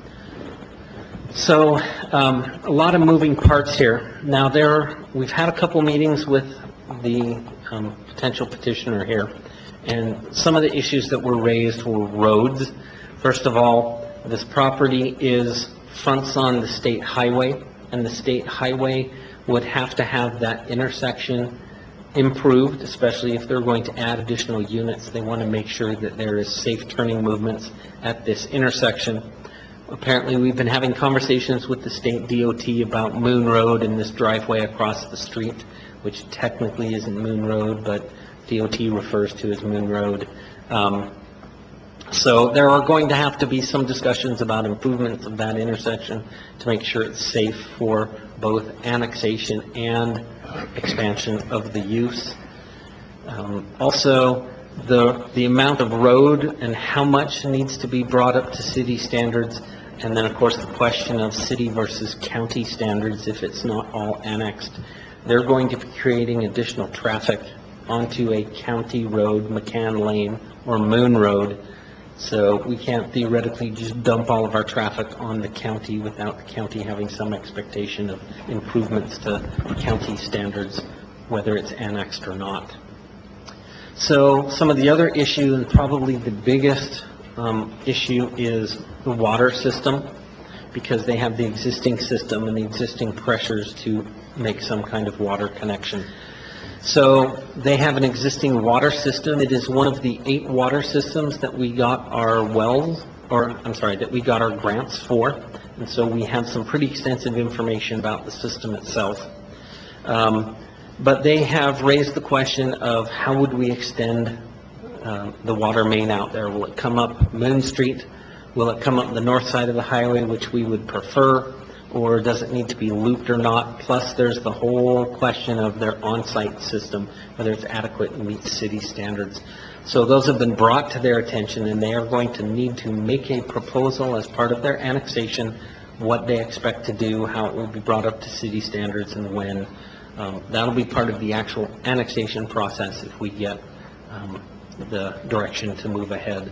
So, um, a lot of moving parts here. Now, there, we've had a couple meetings with the um, potential petitioner here, and some of the issues that were raised were roads. First of all, this property is fronts on the state highway, and the state highway would have to have that intersection improved, especially if they're going to add additional units. They want to make sure that there is safe turning movements at this intersection. Apparently, we've been having conversations with the state D O T about Moon Road and this driveway across the street, which technically isn't Moon Road, but D O T refers to as Moon Road. Um, so there are going to have to be some discussions about improvements of that intersection to make sure it's safe for both annexation and expansion of the use. Um, also, the the amount of road and how much needs to be brought up to city standards, and then of course the question of city versus county standards if it's not all annexed. They're going to be creating additional traffic onto a county road, McCann Lane or Moon Road, so we can't theoretically just dump all of our traffic on the county without the county having some expectation of improvements to county standards, whether it's annexed or not. So some of the other issue, and probably the biggest um, issue, is the water system, because they have the existing system and the existing pressures to make some kind of water connection. So they have an existing water system. It is one of the eight water systems that we got our wells, or I'm sorry, that we got our grants for. And so we have some pretty extensive information about the system itself. Um, But they have raised the question of how would we extend uh, the water main out there? Will it come up Moon Street? Will it come up the north side of the highway, which we would prefer? Or does it need to be looped or not? Plus, there's the whole question of their on-site system, whether it's adequate and meets city standards. So those have been brought to their attention, and they are going to need to make a proposal as part of their annexation, what they expect to do, how it will be brought up to city standards, and when. Um, that'll be part of the actual annexation process if we get um, the direction to move ahead.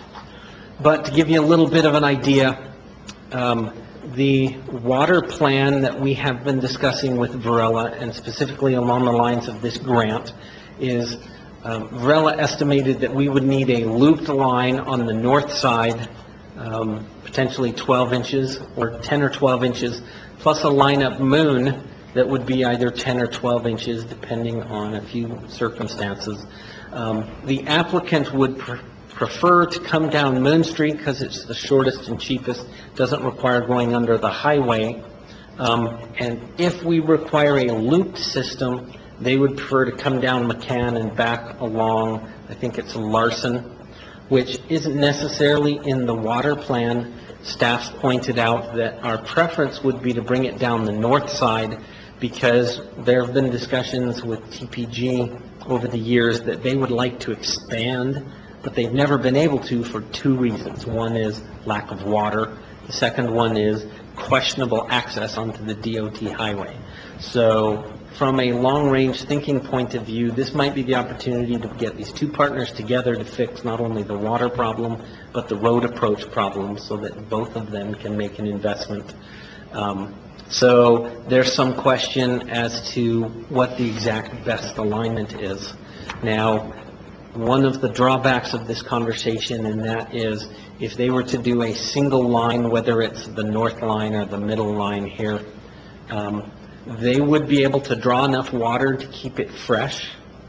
But to give you a little bit of an idea, um, the water plan that we have been discussing with Varela, and specifically along the lines of this grant, is um, Varela estimated that we would need a looped line on the north side, um, potentially twelve inches or ten or twelve inches, plus a line up Moon that would be either ten or twelve inches, depending on a few circumstances. Um, the applicant would pr prefer to come down Moon Street because it's the shortest and cheapest, doesn't require going under the highway. Um, and if we require a looped system, they would prefer to come down McCann and back along, I think it's Larson, which isn't necessarily in the water plan. Staff's pointed out that our preference would be to bring it down the north side, because there have been discussions with T P G over the years that they would like to expand, but they've never been able to for two reasons. One is lack of water. The second one is questionable access onto the D O T highway. So from a long-range thinking point of view, this might be the opportunity to get these two partners together to fix not only the water problem, but the road approach problem, so that both of them can make an investment. Um, So there's some question as to what the exact best alignment is. Now, one of the drawbacks of this conversation, and that is if they were to do a single line, whether it's the north line or the middle line here, um, they would be able to draw enough water to keep it fresh,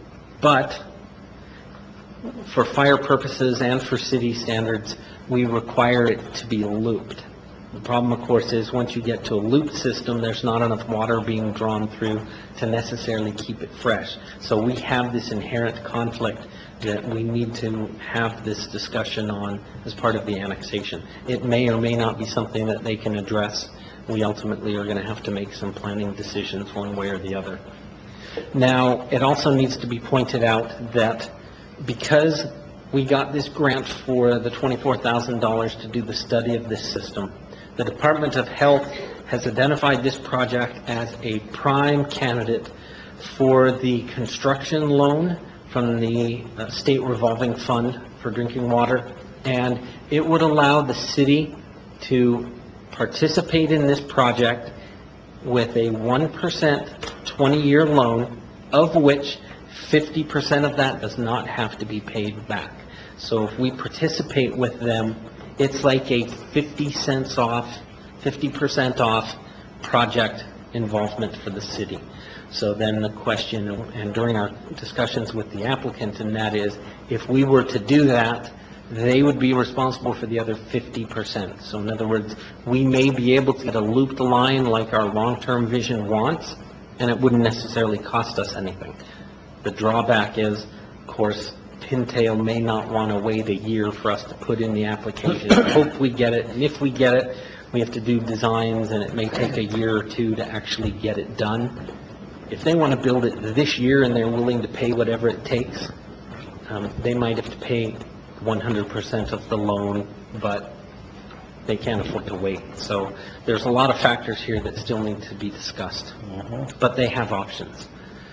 but for fire purposes and for city standards, we require it to be looped. The problem, of course, is once you get to a looped system, there's not enough water being drawn through to necessarily keep it fresh. So we have this inherent conflict that we need to have this discussion on as part of the annexation. It may or may not be something that they can address. We ultimately are going to have to make some planning decisions one way or the other. Now, it also needs to be pointed out that because we got this grant for the twenty-four thousand dollars to do the study of this system, the Department of Health has identified this project as a prime candidate for the construction loan from the uh, State Revolving Fund for Drinking Water, and it would allow the city to participate in this project with a one percent twenty-year loan, of which fifty percent of that does not have to be paid back. So if we participate with them, it's like a fifty cents off, fifty percent off project involvement for the city. So then the question, and during our discussions with the applicant, and that is, if we were to do that, they would be responsible for the other fifty percent. So in other words, we may be able to get a looped line like our long-term vision wants, and it wouldn't necessarily cost us anything. The drawback is, of course, Pintail may not want to wait a year for us to put in the application. Hope we get it, and if we get it, we have to do designs, and it may take a year or two to actually get it done. If they want to build it this year and they're willing to pay whatever it takes, um, they might have to pay one hundred percent of the loan, but they can't afford to wait. So there's a lot of factors here that still need to be discussed, but they have options.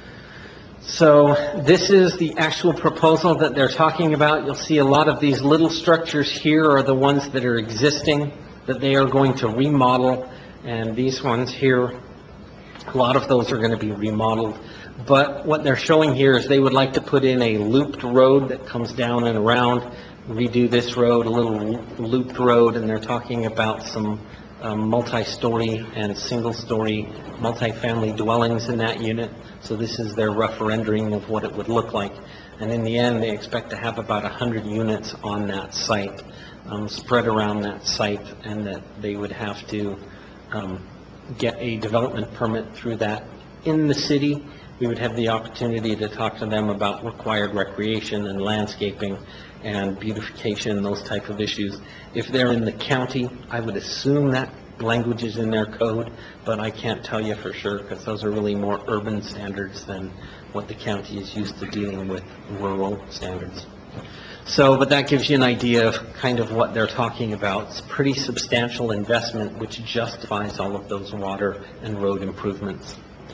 So this is the actual proposal that they're talking about. You'll see a lot of these little structures here are the ones that are existing that they are going to remodel, and these ones here, a lot of those are going to be remodeled. But what they're showing here is they would like to put in a looped road that comes down and around, redo this road, a little looped road, and they're talking about some um, multi-story and single-story multi-family dwellings in that unit. So this is their rough rendering of what it would look like. And in the end, they expect to have about one hundred units on that site, um, spread around that site, and that they would have to um, get a development permit through that. In the city, we would have the opportunity to talk to them about required recreation and landscaping and beautification, those type of issues. If they're in the county, I would assume that language is in their code, but I can't tell you for sure, because those are really more urban standards than what the county is used to dealing with, rural standards. So, but that gives you an idea of kind of what they're talking about. It's a pretty substantial investment which justifies all of those water and road improvements.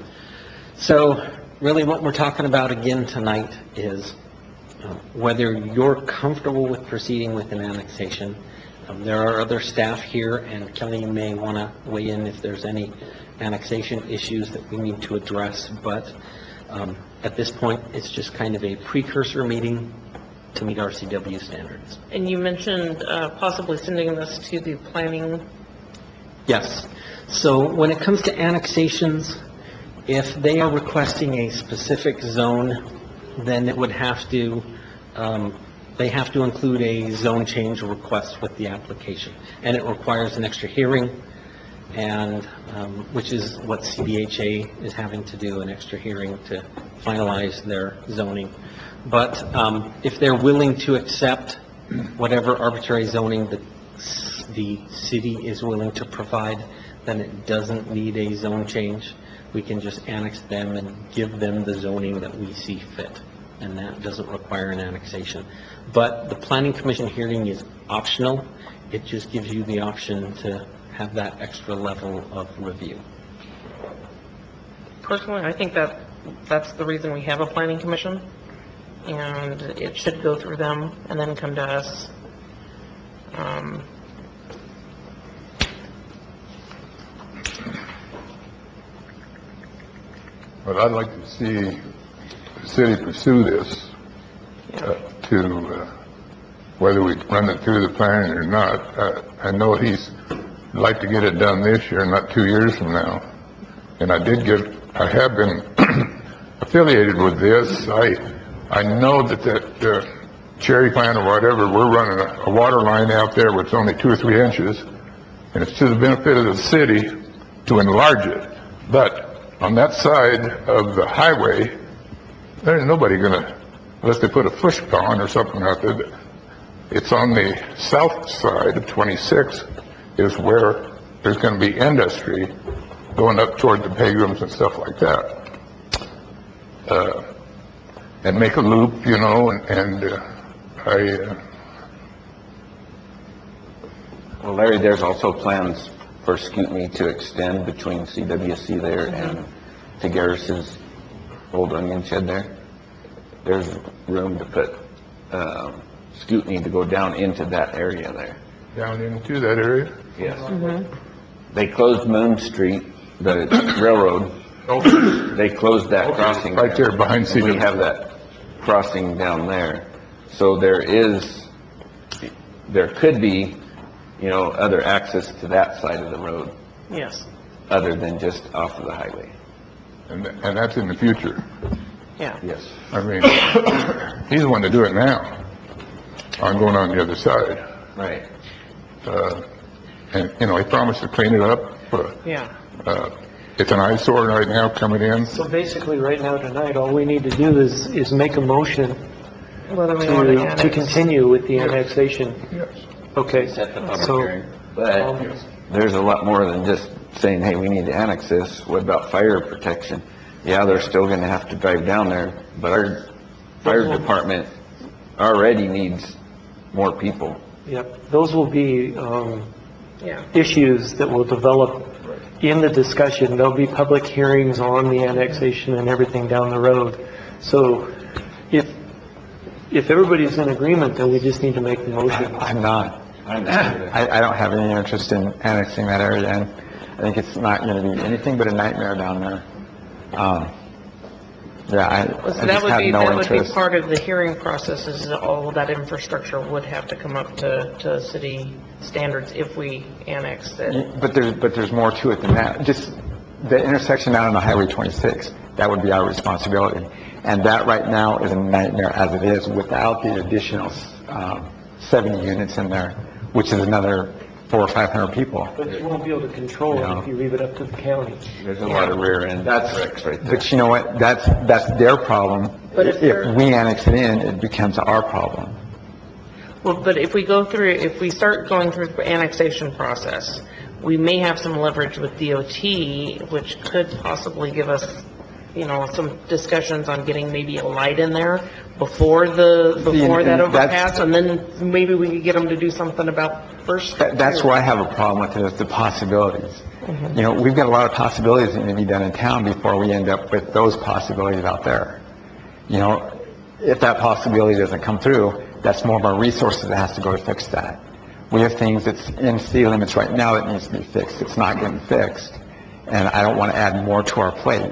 So really what we're talking about again tonight is uh, whether you're comfortable with proceeding with an annexation. Um, there are other staff here, and Kelly may want to weigh in if there's any annexation issues that we need to address, but um, at this point it's just kind of a precursor meeting to meet R C W standards. And you mentioned uh, possibly sending this to the planning. Yes. So when it comes to annexations, if they are requesting a specific zone, then it would have to, um, they have to include a zone change request with the application. And it requires an extra hearing, and um, which is what C B H A is having to do, an extra hearing to finalize their zoning. But um, if they're willing to accept whatever arbitrary zoning the, the city is willing to provide, then it doesn't need a zone change. We can just annex them and give them the zoning that we see fit, and that doesn't require an annexation. But the Planning Commission hearing is optional. It just gives you the option to have that extra level of review. Personally, I think that that's the reason we have a planning commission, and it should go through them and then come to us. Um, But I'd like to see the city pursue this uh, to, uh, whether we run it through the planning or not. Uh, I know he's like to get it done this year, not two years from now. And I did get, I have been affiliated with this. I I know that that uh, Cherry Plant or whatever, we're running a, a water line out there where it's only two or three inches, and it's to the benefit of the city to enlarge it. But on that side of the highway, there's nobody gonna, unless they put a push pond or something out there. It's on the south side of twenty-six is where there's gonna be industry going up toward the Pagrams and stuff like that. Uh, and make a loop, you know, and, and uh, I, uh, Well, Larry, there's also plans for Scootney to extend between C W S C there and to Garris's old onion shed there. There's room to put, um, Scootney to go down into that area there. Down into that area? Yes. They closed Moon Street, the railroad. They closed that crossing. Right there behind C W. We have that crossing down there. So there is, there could be, you know, other access to that side of the road Yes, other than just off of the highway. And, th- and that's in the future. yeah. Yes. I mean, he's the one to do it now. I'm going on the other side. Right. Uh, and, you know, he promised to clean it up. Uh, Yeah. uh, it's an eyesore right now coming in. So basically, right now, tonight, all we need to do is, is make a motion Whether we want to to, annex. to continue with the annexation. Yes. Okay, Set the public so, hearing. But there's a lot more than just saying, hey, we need to annex this. What about fire protection? Yeah, they're still gonna have to drive down there, but our fire department already needs more people. yep, those will be, um, Yeah. issues that will develop in the discussion. There'll be public hearings on the annexation and everything down the road. So if, if everybody's in agreement, then we just need to make the motion. I'm not. I understand that. I, I don't have any interest in annexing that area, and I think it's not going to be anything but a nightmare down there. Um, yeah, I, Well, so I that just would have be, no that would be interest. part of the hearing process, is that all of that infrastructure would have to come up to, to city standards if we annex it. But there's, but there's more to it than that. Just the intersection out on the Highway twenty-six, that would be our responsibility. And that right now is a nightmare as it is without the additional, um, seventy units in there, which is another four or five hundred people. But you won't be able to control it if you leave it up to the county. There's a lot of rear end That's, wrecks right there. but you know what, that's, that's their problem. But if they're- If we annex it in, it becomes our problem. Well, but if we go through, if we start going through the annexation process, we may have some leverage with D O T, which could possibly give us, you know, some discussions on getting maybe a light in there before the, before that and that's- overpass, and then maybe we could get them to do something about First. That, that's where I have a problem with it, is the possibilities. You know, we've got a lot of possibilities that need to be done in town before we end up with those possibilities out there. You know, if that possibility doesn't come through, that's more of our resources that has to go to fix that. We have things that's in city limits right now that needs to be fixed. It's not getting fixed, and I don't want to add more to our plate.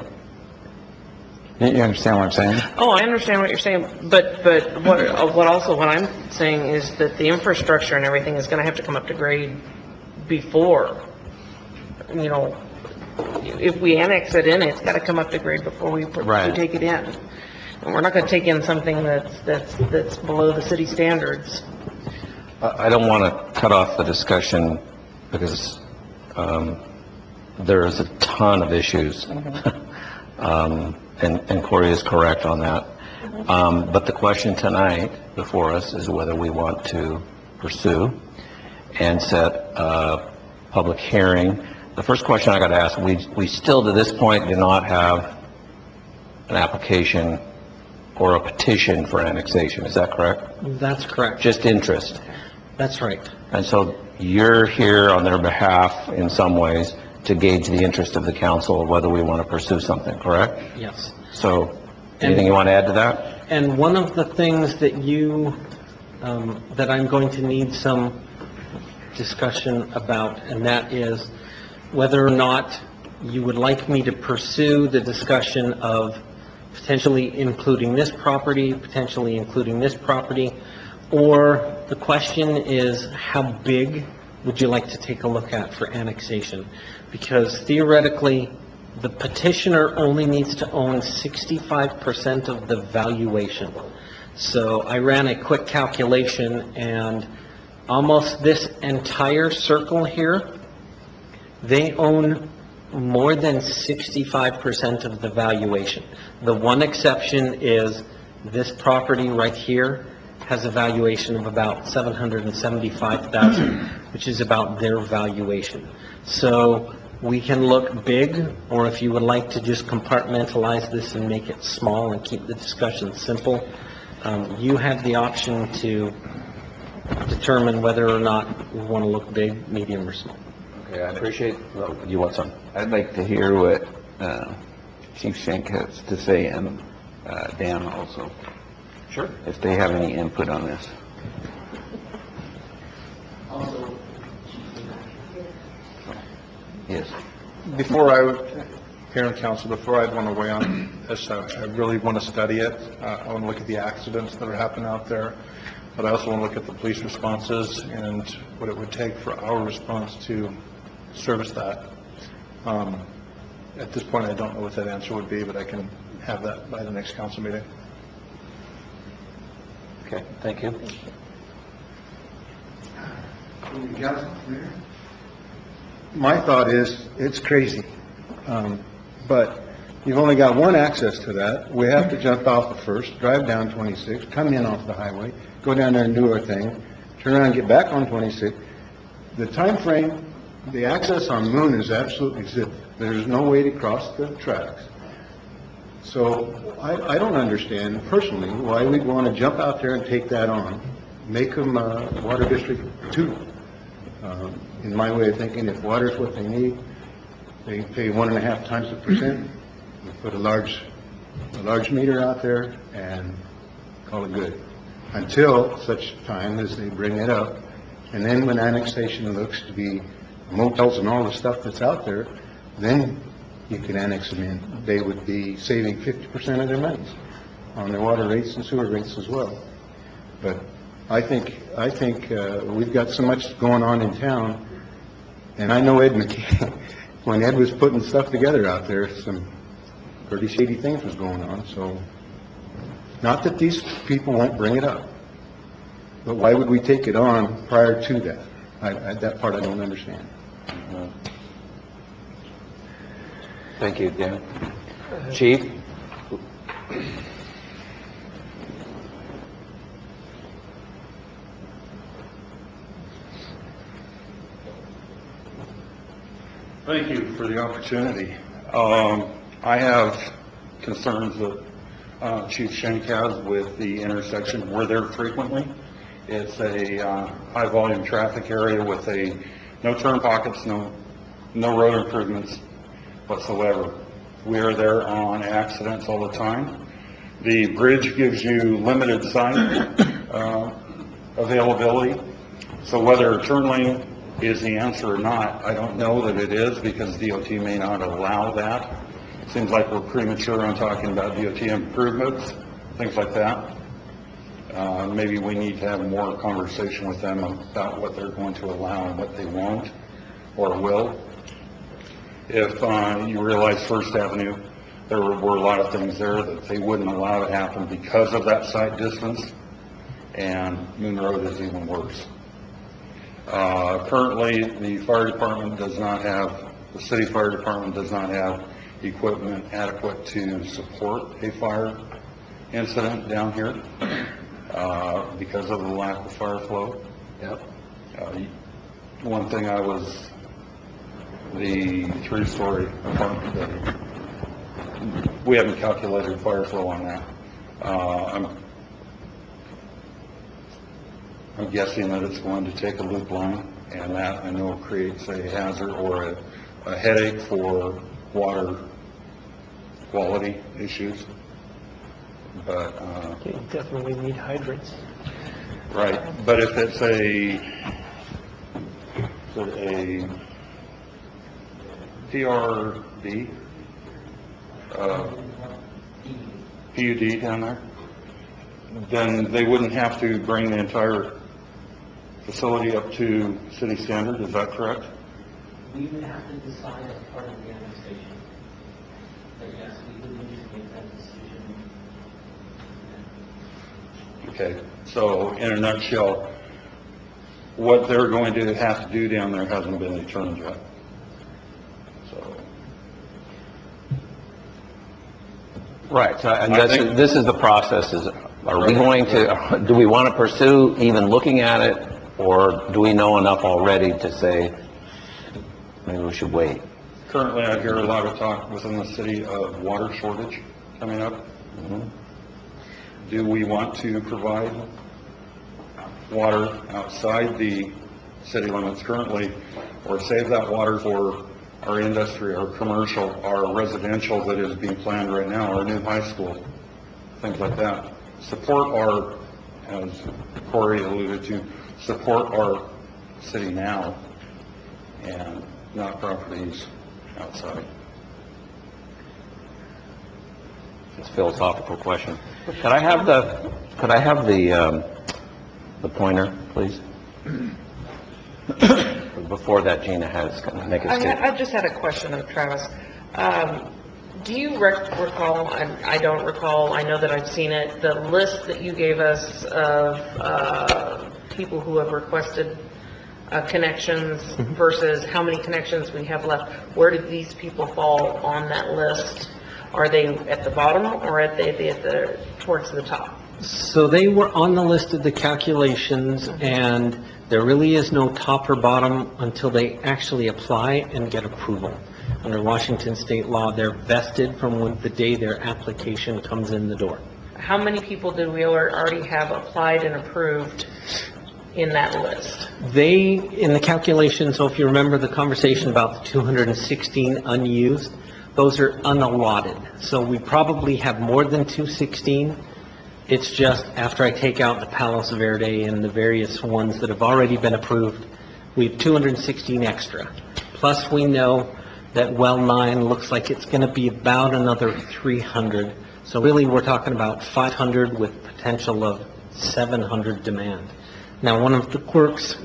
You you understand what I'm saying? Oh, I understand what you're saying, but, but what, uh, what also, what I'm saying is that the infrastructure and everything is gonna have to come up to grade before, you know, if we annex it in, it's gotta come up to grade before we put, we Right. take it in. And we're not gonna take in something that's, that's, that's below the city standards. I I don't want to cut off the discussion because um, there is a ton of issues. Um, And and Corey is correct on that. Um, But the question tonight before us is whether we want to pursue and set a public hearing. The first question I got to ask, we we still to this point do not have an application or a petition for annexation. Is that correct? That's correct. Just interest. That's right. And so you're here on their behalf in some ways to gauge the interest of the council of whether we want to pursue something, correct? Yes. So, anything you want to add to that? And one of the things that you, um, that I'm going to need some discussion about, and that is whether or not you would like me to pursue the discussion of potentially including this property, potentially including this property, or the question is, how big would you like to take a look at for annexation? Because theoretically, the petitioner only needs to own sixty-five percent of the valuation. So I ran a quick calculation, and almost this entire circle here, they own more than sixty-five percent of the valuation. The one exception is this property right here has a valuation of about seven hundred seventy-five thousand dollars, which is about their valuation. So we can look big, or if you would like to just compartmentalize this and make it small and keep the discussion simple, um, you have the option to determine whether or not we want to look big, medium, or small. Okay, I appreciate, well, you want some? I'd like to hear what uh, Chief Shank has to say, and uh, Dan also, Sure. if they have any input on this. Yes. Before I, here in council, before I'd want to weigh on this, I I really want to study it. Uh, I want to look at the accidents that are happening out there, but I also want to look at the police responses and what it would take for our response to service that. Um, At this point, I don't know what that answer would be, but I can have that by the next council meeting. Okay, thank you. My thought is, it's crazy. Um, But you've only got one access to that. We have to jump off the first, drive down twenty-six, come in off the highway, go down there and do our thing, turn around and get back on twenty-six. The time frame, the access on Moon is absolutely zipped. There's no way to cross the tracks. So I, I don't understand personally why we'd want to jump out there and take that on, make them uh, Water District two. Um, In my way of thinking, if water's what they need, they pay one and a half times the percent. We put a large, a large meter out there and call it good. Until such time as they bring it up. And then when annexation looks to be motels and all the stuff that's out there, then you can annex them in. They would be saving fifty percent of their monies on their water rates and sewer rates as well. But I think, I think uh, we've got so much going on in town, and I know Ed McKay, when Ed was putting stuff together out there, some pretty shady things was going on, so, not that these people won't bring it up, but why would we take it on prior to that? I, I, that part I don't understand. Uh, Thank you, Dan. Chief? Thank you for the opportunity. Um, I have concerns that uh, Chief Shank has with the intersection. We're there frequently. It's a uh, high-volume traffic area with a no turn pockets, no no road improvements whatsoever. We are there on accidents all the time. The bridge gives you limited sight uh, availability, so whether a turn lane is the answer or not, I don't know that it is, because D O T may not allow that. Seems like we're premature on talking about D O T improvements, things like that. Uh, maybe we need to have more conversation with them about what they're going to allow and what they won't or will. If uh, you realize First Avenue, there were, were a lot of things there that they wouldn't allow to happen because of that site distance, and Moon Road is even worse. Uh, currently, the fire department does not have, the city fire department does not have equipment adequate to support a fire incident down here uh, because of the lack of fire flow. Yep. Uh, one thing I was, the three-story apartment building, we haven't calculated fire flow on that. Uh, I'm I'm guessing that it's going to take a loop line, and that I know creates a hazard or a, a headache for water quality issues. But uh, You definitely need hydrants. right, but if it's a is it a P R D, uh, P U D down there, then they wouldn't have to bring the entire facility up to city standard, is that correct? We would have to decide as part of the annexation. But yes, we would need to make that decision. Okay, so in a nutshell, what they're going to have to do down there hasn't been determined yet. So, Right, so, and I that's, think- this is the process, is, are we going to, do we want to pursue even looking at it, or do we know enough already to say, maybe we should wait? currently I hear a lot of talk within the city of water shortage coming up. Mhm. Do we want to provide water outside the city limits currently, or save that water for our industry, our commercial, our residential that is being planned right now, our new high school, things like that. Support our, as Corey alluded to, support our city now and not properties outside. It's a philosophical question. Could I have the, could I have the, um, the pointer, please? Before that, Gina has, kind of make a I, statement. I just had a question of Travis. Um, do you rec- recall, and I don't recall, I know that I've seen it, the list that you gave us of uh, people who have requested uh, connections versus how many connections we have left? Where did these people fall on that list? Are they at the bottom or at the, at the towards the top? So they were on the list of the calculations, and there really is no top or bottom until they actually apply and get approval. Under Washington state law, they're vested from when the day their application comes in the door. How many people did we already have applied and approved in that list? They, in the calculations, so if you remember the conversation about the two hundred sixteen unused, those are unallotted. So we probably have more than two hundred sixteen. It's just after I take out the Palos Verde and the various ones that have already been approved, we have two hundred sixteen extra. Plus, we know that well nine looks like it's going to be about another three hundred. So really, we're talking about five hundred with potential of seven hundred demand. Now, one of the quirks,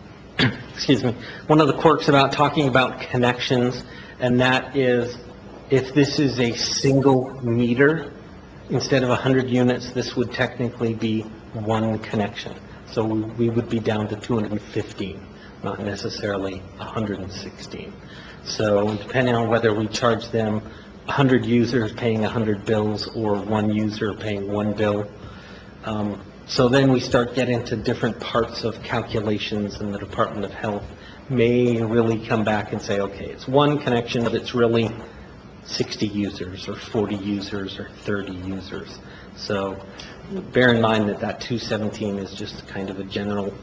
excuse me, one of the quirks about talking about connections, and that is if this is a single meter, instead of one hundred units, this would technically be one connection. So we we would be down to two hundred fifteen, not necessarily one hundred sixteen. So depending on whether we charge them one hundred users paying one hundred bills or one user paying one bill. Um, so then we start getting to different parts of calculations, and the Department of Health may really come back and say, okay, it's one connection, but it's really sixty users or forty users or thirty users. So bear in mind that that two seventeen is just kind of a general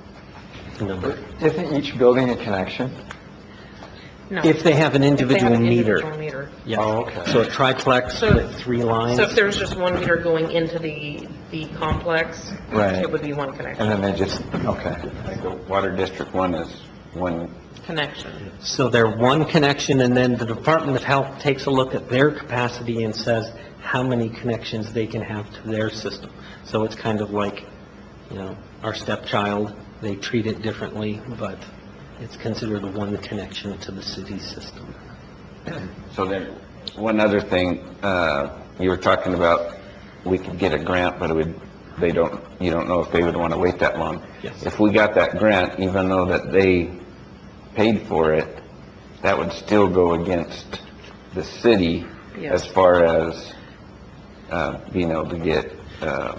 number. Isn't each building a connection? No. If they have an If they have individual an meter. individual meter. Yeah. Oh, okay. So a triplex So- with three lines. So if there's just one meter going into the, the complex, Right. it would be one And connection, then they just, okay. Like the Water District one is one, connection. So they're one connection, and then the Department of Health takes a look at their capacity and says how many connections they can have to their system. So it's kind of like, you know, our stepchild, they treat it differently, but it's considered one connection to the city system. so then, one other thing, uh, you were talking about, we could get a grant, but it would, they don't, you don't know if they would want to wait that long. Yes. If we got that grant, even though that they paid for it, that would still go against the city Yes. as far as, uh, being able to get, uh,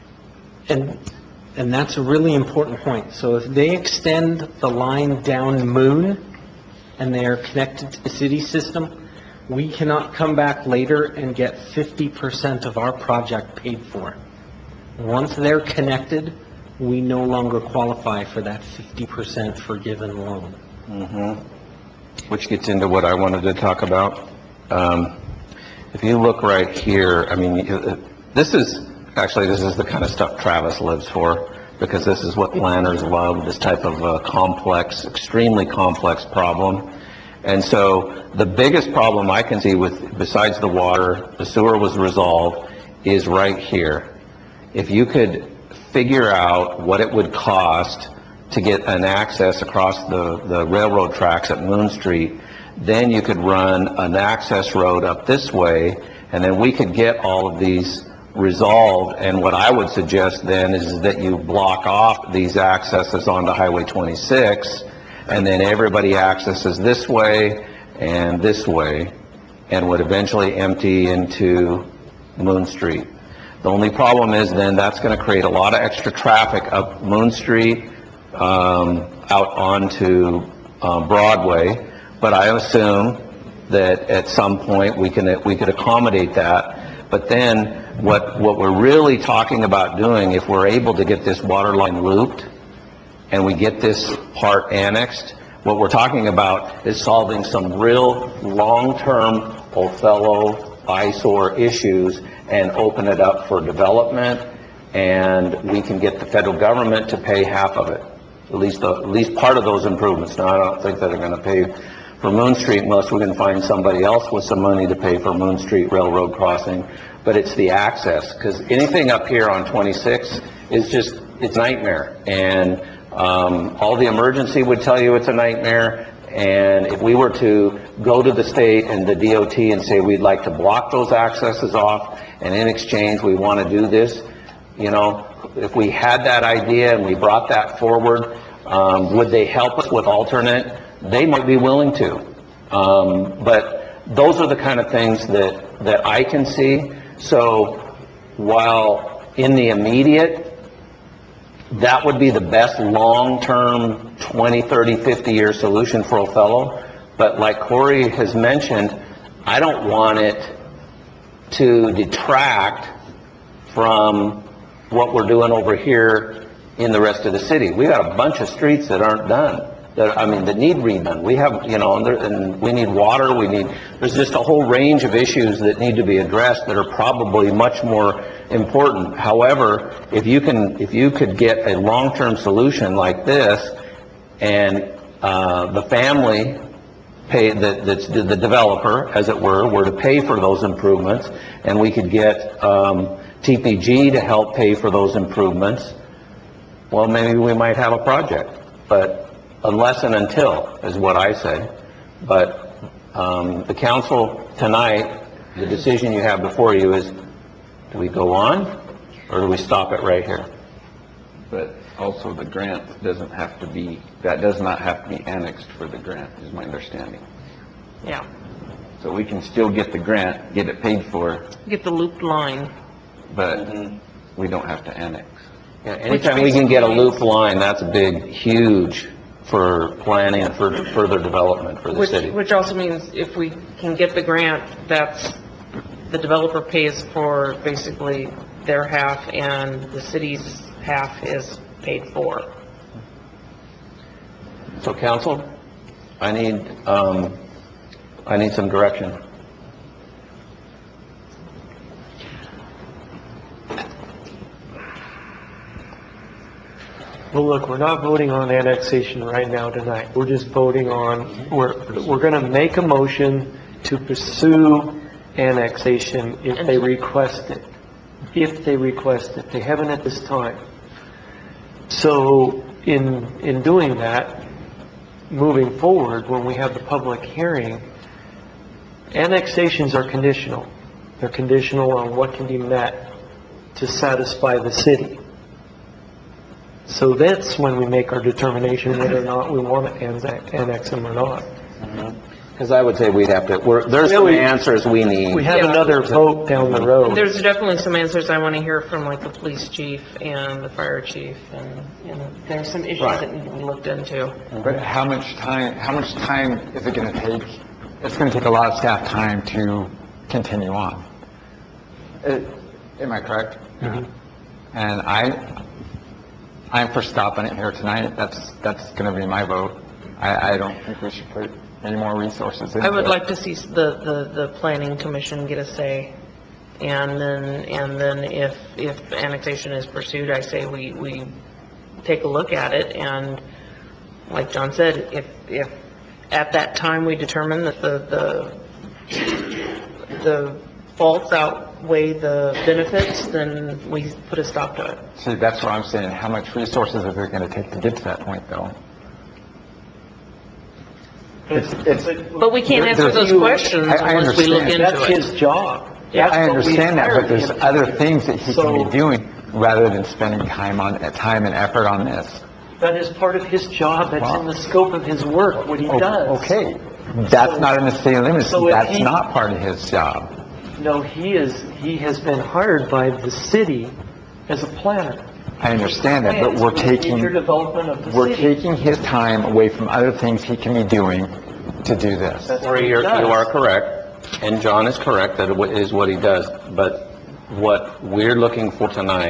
And, and that's a really important point. So if they extend the line down Moon and they are connected to the city system, we cannot come back later and get fifty percent of our project paid for. Once they're connected, we no longer qualify for that fifty percent forgiven loan. Mhm. Which gets into what I wanted to talk about. Um, If you look right here, I mean, uh, this is, actually, this is the kind of stuff Travis lives for, because this is what planners love, this type of uh, complex, extremely complex problem. And so the biggest problem I can see with, besides the water, the sewer was resolved, is right here. If you could figure out what it would cost to get an access across the, the railroad tracks at Moon Street, then you could run an access road up this way, and then we could get all of these resolved. And what I would suggest then is that you block off these accesses onto Highway twenty-six, and then everybody accesses this way and this way, and would eventually empty into Moon Street. The only problem is then that's going to create a lot of extra traffic up Moon Street, um, out onto uh, Broadway, but I assume that at some point we can, we could accommodate that. But then what, what we're really talking about doing, if we're able to get this water line looped and we get this part annexed, what we're talking about is solving some real long-term Othello eyesore issues and open it up for development, and we can get the federal government to pay half of it, at least, at least part of those improvements. Now, I don't think that they're going to pay for Moon Street unless we can find somebody else with some money to pay for Moon Street Railroad crossing, but it's the access, because anything up here on twenty-six is just, it's nightmare, and um, all the emergency would tell you it's a nightmare, and if we were to go to the state and the D O T and say we'd like to block those accesses off, and in exchange we want to do this, you know, if we had that idea and we brought that forward, um, would they help us with alternate? They might be willing to, um, but those are the kind of things that, that I can see. So while in the immediate, that would be the best long-term twenty, thirty, fifty year solution for Othello, but like Corey has mentioned, I don't want it to detract from what we're doing over here in the rest of the city. We got a bunch of streets that aren't done, that, I mean, that need redone. We have, you know, and, there, and we need water, we need, there's just a whole range of issues that need to be addressed that are probably much more important. However, if you can, if you could get a long-term solution like this, and uh, the family pay, that, that's the developer, as it were, were to pay for those improvements, and we could get um, T P G to help pay for those improvements, well, maybe we might have a project. But unless and until is what I say. But um, the council tonight, the decision you have before you is, do we go on or do we stop it right here? But also the grant doesn't have to be, that does not have to be annexed for the grant, is my understanding. Yeah. So we can still get the grant, get it paid for, Get the loop line. but we don't have to annex. Yeah, anytime we can get a loop line, that's big, huge for planning and for further development for the Which, city. which also means if we can get the grant, that's, the developer pays for basically their half and the city's half is paid for. So council, I need, um, I need some direction. Well, look, we're not voting on annexation right now tonight. We're just voting on, we're, we're going to make a motion to pursue annexation if they request it. If they request it. They haven't at this time. So in, in doing that, moving forward, when we have the public hearing, annexations are conditional. They're conditional on what can be met to satisfy the city. So that's when we make our determination whether or not we want to annex, annex them or not. Because I would say we'd have to, we're, there's some answers we need. We have Yeah. another vote down the road. There's definitely some answers I want to hear from, like the police chief and the fire chief, and, and there's some issues Right. that need to be looked into. But how much time, how much time is it going to take? It's going to take a lot of staff time to continue on. Uh, Am I correct? Mhm. And I, I'm for stopping it here tonight. That's, that's going to be my vote. I, I don't think we should put any more resources into it. I would like to see the, the, the planning commission get a say. And then, and then if, if annexation is pursued, I say we, we take a look at it. And like John said, if, if at that time we determine that the, the, the faults outweigh the benefits, then we put a stop to it. See, that's what I'm saying. How much resources is it going to take to get to that point, though? It's, it's, But we can't there- answer there's those you- questions I- I unless we look understand. into it. That's his job. Yeah. I understand that, but there's hired him. other things that he can So- be doing rather than spending time on, time and effort on this. That is part of his job. That's Wow. in the scope of his work, what he O- does. Okay, that's not in the city limits. so if That's he- not part of his job. No, he is, he has been hired by the city as a planner. I understand that, but we're Plans for the taking, future development of the we're city. taking his time away from other things he can be doing to do this. That's Or what he you're, does. you are correct, and John is correct, that it is what he does, but what we're looking for tonight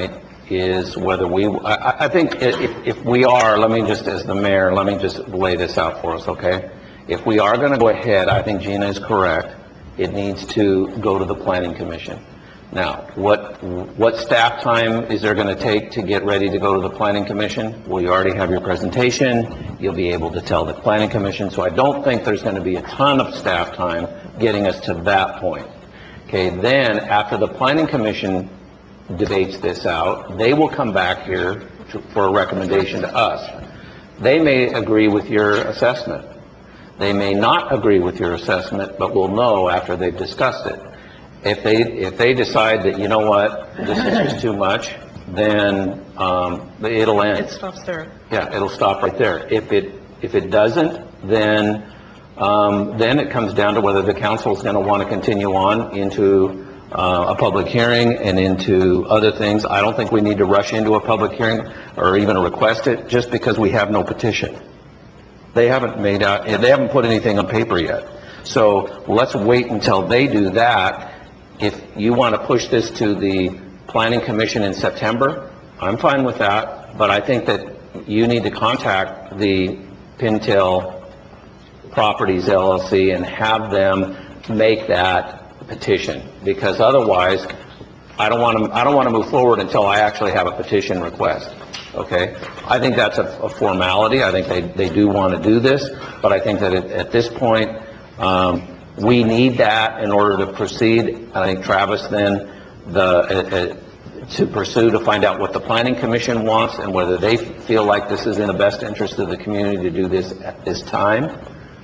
is whether we, I, I- I think i- if, if we are, let me just, as the mayor, let me just lay this out for us, okay? If we are going to go ahead, I think Gina is correct. It needs to go to the planning commission. Now, what, what staff time is there going to take to get ready to go to the planning commission? Well, you already have your presentation. You'll be able to tell the planning commission. So I don't think there's going to be a ton of staff time getting us to that point. Okay, then after the planning commission debates this out, they will come back here to, for a recommendation to us. They may agree with your assessment. They may not agree with your assessment, but we'll know after they've discussed it. If they, if they decide that, you know what, this is just too much, then, um, it'll end. It stops there. Yeah, it'll stop right there. If it, if it doesn't, then, um, then it comes down to whether the council is going to want to continue on into, uh, a public hearing and into other things. I don't think we need to rush into a public hearing or even request it just because we have no petition. They haven't made out, they haven't put anything on paper yet. So let's wait until they do that. If you want to push this to the planning commission in September, I'm fine with that, but I think that you need to contact the Pintail Properties L L C and have them make that petition, because otherwise, I don't want to, I don't want to move forward until I actually have a petition request, okay? I think that's a, a formality. I think they, they do want to do this, but I think that at, at this point, um, we need that in order to proceed. I think Travis then, the, uh, uh, to pursue to find out what the planning commission wants and whether they feel like this is in the best interest of the community to do this at this time.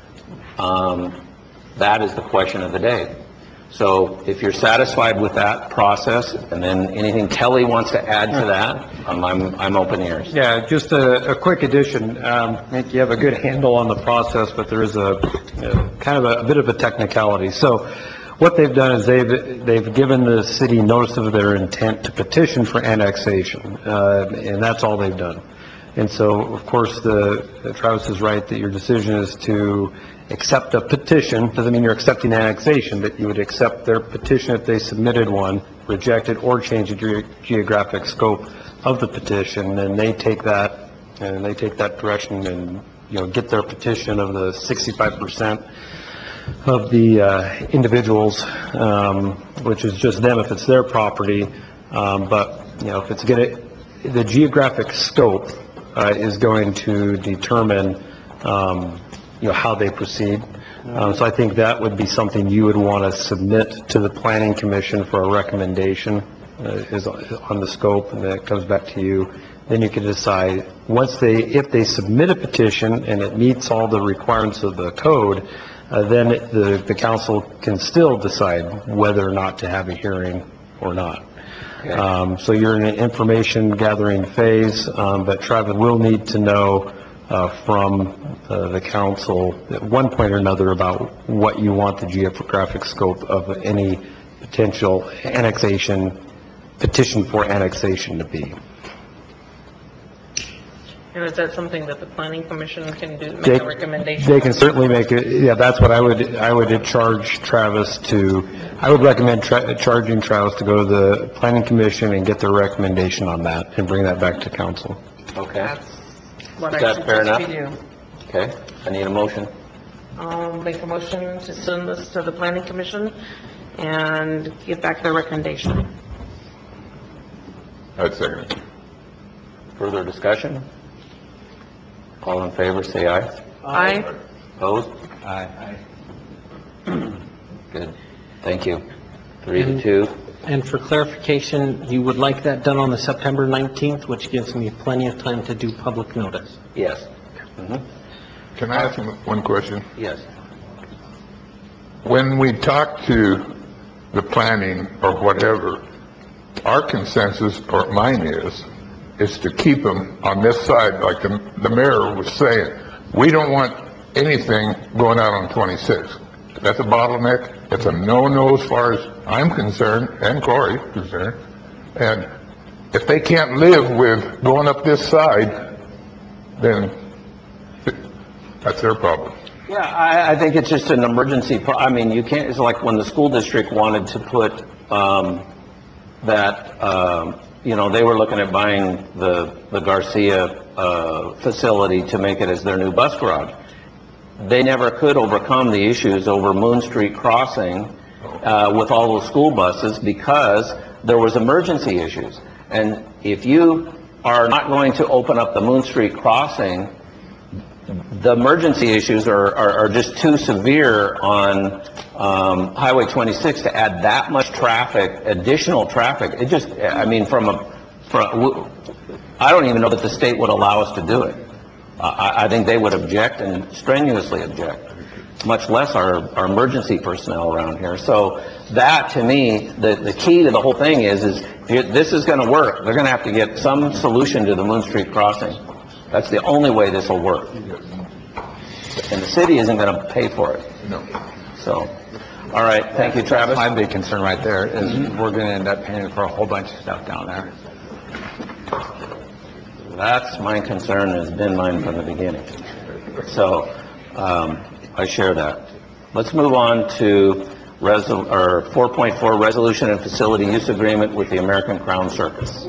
Um, that is the question of the day. So if you're satisfied with that process, and then anything Kelly wants to add to that, um, I'm, I'm open ears. Yeah, just a, a quick addition. Um, I think you have a good handle on the process, but there is a, a kind of a, a bit of a technicality. So what they've done is they've, they've given the city notice of their intent to petition for annexation, uh, and that's all they've done. And so, of course, the, Travis is right that your decision is to accept a petition. Doesn't mean you're accepting annexation, but you would accept their petition if they submitted one, reject it, or change the ge- geographic scope of the petition, and they take that, and they take that direction and, you know, get their petition of the sixty-five percent of the uh, individuals, um, which is just them if it's their property. Um, but, you know, if it's going to, the geographic scope uh, is going to determine, um, you know, how they proceed. Um, so I think that would be something you would want to submit to the planning commission for a recommendation, uh, is on the scope, and that comes back to you. Then you can decide, once they, if they submit a petition and it meets all the requirements of the code, uh, then it- the, the council can still decide whether or not to have a hearing or not. Um, so you're in an information gathering phase, um, but Travis will need to know uh, from uh, the council at one point or another about what you want the geographic scope of any potential annexation, petition for annexation to be. And is that something that the planning commission can do, They- make a recommendation? They can certainly make it, yeah, that's what I would, I would charge Travis to, I would recommend tra- charging Travis to go to the planning commission and get their recommendation on that and bring that back to council. Okay. What Is I that fair suggest we enough? do. Okay, I need a motion. I'll make a motion to send this to the planning commission and get back their recommendation. I'd second it. Further discussion? All in favor, say aye. Aye. Opposed? Aye. Good, thank you. Three to two. And for clarification, you would like that done on the September nineteenth, which gives me plenty of time to do public notice? Yes. Mhm. Can I ask you one question? Yes. When we talk to the planning or whatever, our consensus, or mine is, is to keep them on this side, like the, the mayor was saying. We don't want anything going out on twenty-six. That's a bottleneck. It's a no-no as far as I'm concerned, and Corey concerned. And if they can't live with going up this side, then that's their problem. Yeah, I, I think it's just an emergency, pro- I mean, you can't, it's like when the school district wanted to put, um, that, um, you know, they were looking at buying the, the Garcia, uh, facility to make it as their new bus garage. They never could overcome the issues over Moon Street Crossing, uh, with all those school buses because there was emergency issues. And if you are not going to open up the Moon Street Crossing, the emergency issues are, are, are just too severe on um, Highway twenty-six to add that much traffic, additional traffic. It just, I mean, from a, from, I don't even know that the state would allow us to do it. I, I think they would object and strenuously object, much less our, our emergency personnel around here. So that, to me, the, the key to the whole thing is, is if this is going to work, they're going to have to get some solution to the Moon Street Crossing. That's the only way this will work. And the city isn't going to pay for it. No. So, all right, thank you, Travis. My big concern right there is we're going to end up paying for a whole bunch of stuff down there. That's my concern, has been mine from the beginning. So, um, I share that. Let's move on to resol, or four point four, Resolution and Facility Use Agreement with the American Crown Circus.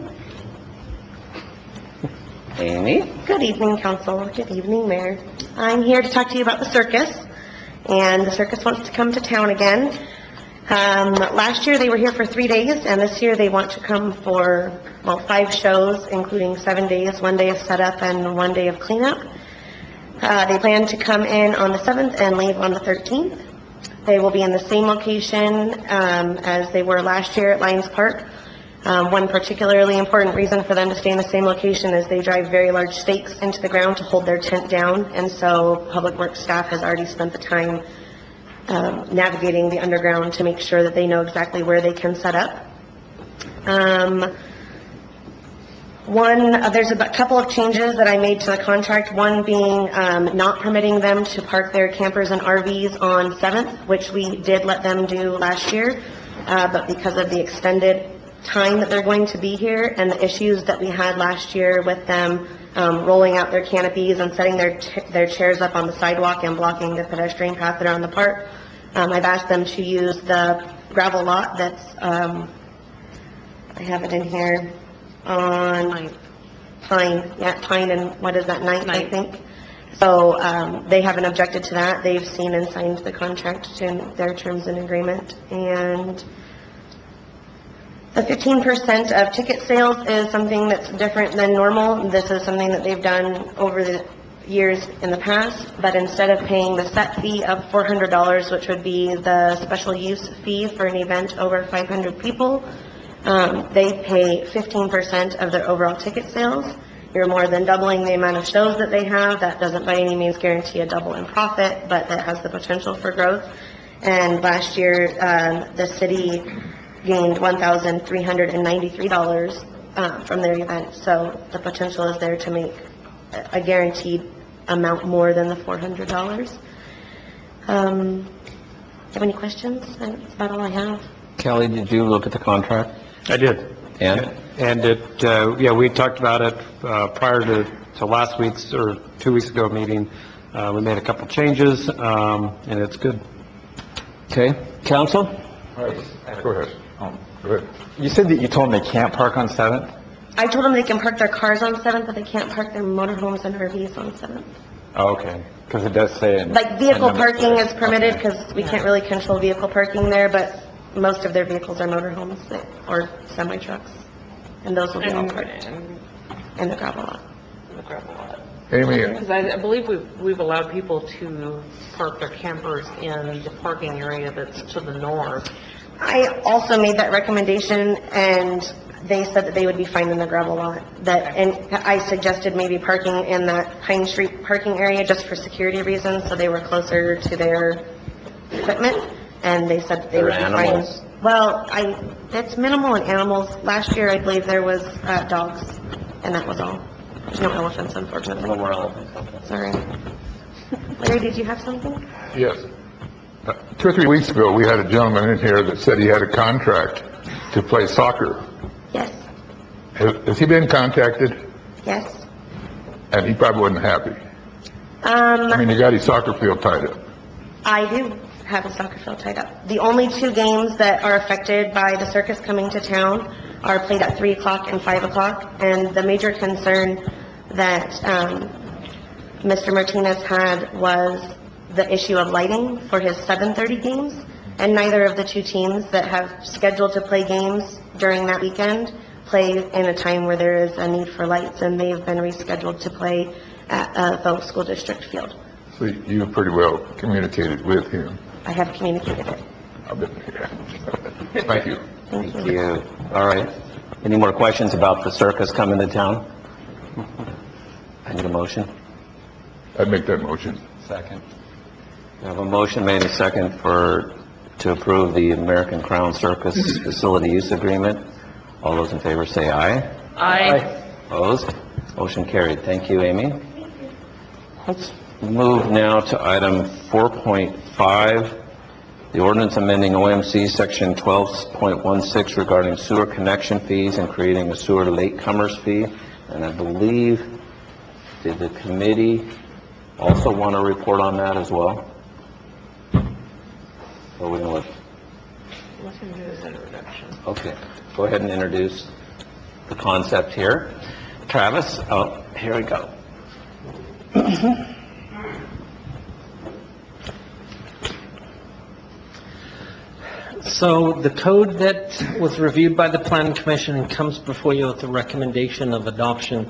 Amy? Good evening, Council. Good evening, Mayor. I'm here to talk to you about the circus, and the circus wants to come to town again. Um, last year, they were here for three days, and this year they want to come for, well, five shows, including seven days, one day of setup and one day of cleanup. Uh, they plan to come in on the seventh and leave on the thirteenth. They will be in the same location um, as they were last year at Lions Park. Um, one particularly important reason for them to stay in the same location is they drive very large stakes into the ground to hold their tent down, and so Public Works staff has already spent the time um, navigating the underground to make sure that they know exactly where they can set up. Um, one, uh, there's a couple of changes that I made to the contract, one being um, not permitting them to park their campers and R Vs on seventh, which we did let them do last year, uh, but because of the extended time that they're going to be here and the issues that we had last year with them um, rolling out their canopies and setting their their chairs up on the sidewalk and blocking the pedestrian path around the park, um, I've asked them to use the gravel lot that's, um, I have it in here, on Pine, yeah, Pine and what is that, Ninth, I think. So um, they haven't objected to that. They've seen and signed the contract to their terms and agreement. And the fifteen percent of ticket sales is something that's different than normal. This is something that they've done over the years in the past, but instead of paying the set fee of four hundred dollars, which would be the special use fee for an event over five hundred people, um, they pay fifteen percent of their overall ticket sales. You're more than doubling the amount of shows that they have. That doesn't by any means guarantee a double in profit, but that has the potential for growth. And last year, um, the city gained one thousand three hundred ninety-three dollars uh, from their event. So the potential is there to make a guaranteed amount more than the four hundred dollars. Um, do you have any questions? That's about all I have. Kelly, did you look at the contract? I did. And? And it, uh, yeah, we talked about it uh, prior to, to last week's or two weeks ago meeting. Uh, we made a couple changes, um, and it's good. Okay. Council? All right, go ahead. Oh, Go ahead. you said that you told them they can't park on seventh? I told them they can park their cars on seventh, but they can't park their motorhomes and R Vs on seventh. Oh, okay, because it does say in... Like, vehicle in the- parking is permitted Okay. because we can't really control vehicle parking there, but most of their vehicles are motorhomes that- or semi-trucks, and those will be all parked in the gravel lot. The gravel lot. Amy, Because I I believe we've, we've allowed people to park their campers in the parking area that's to the north. I also made that recommendation, and they said that they would be fine in the gravel lot. That, and I suggested maybe parking in that Pine Street parking area just for security reasons, so they were closer to their equipment, and they said that they Their would be fine. animals. Well, I, it's minimal in animals. Last year, I believe there was uh, dogs, and that was all. There's no elephants, unfortunately. No more elephants. Sorry. Larry, did you have something? yes. Uh, Two or three weeks ago, we had a gentleman in here that said he had a contract to play soccer. Yes. Has, has he been contacted? Yes. And he probably wasn't happy. Um, I mean, he got his soccer field tied up. I do have a soccer field tied up. The only two games that are affected by the circus coming to town are played at three o'clock and five o'clock. And the major concern that um, Mister Martinez had was the issue of lighting for his seven thirty games. And neither of the two teams that have scheduled to play games during that weekend play in a time where there is a need for lights, and they've been rescheduled to play at uh, Fellow School District Field. So you pretty well communicated with him. I have communicated it. I've been, yeah. Thank you. Thank you. Thank you. All right. Any more questions about the circus coming to town? I need a motion. I'd make that motion. Second. We have a motion made and second for, to approve the American Crown Circus Facility Use Agreement. All those in favor say aye. Aye. Opposed? Motion carried. Thank you, Amy. Let's move now to item four point five, the ordinance amending O M C Section twelve point one six regarding sewer connection fees and creating a sewer latecomers fee. And I believe, did the committee also want to report on that as well? Or we going to Let him do his introduction. Okay, go ahead and introduce the concept here. Travis, oh, here we go. So the code that was reviewed by the Planning Commission and comes before you with the recommendation of adoption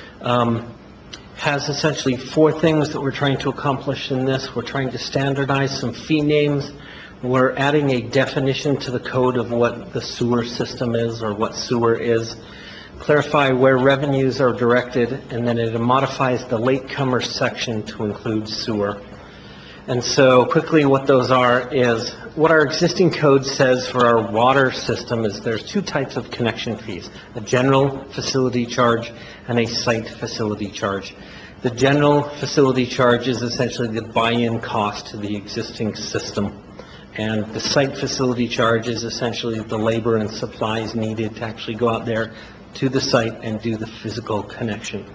um, has essentially four things that we're trying to accomplish in this. We're trying to standardize some fee names. We're adding a definition to the code of what the sewer system is or what sewer is, clarify where revenues are directed, and then it modifies the latecomer section to include sewer. And so quickly what those are is, what our existing code says for our water system is there's two types of connection fees, a general facility charge and a site facility charge. The general facility charge is essentially the buy-in cost to the existing system. And the site facility charge is essentially the labor and supplies needed to actually go out there to the site and do the physical connection.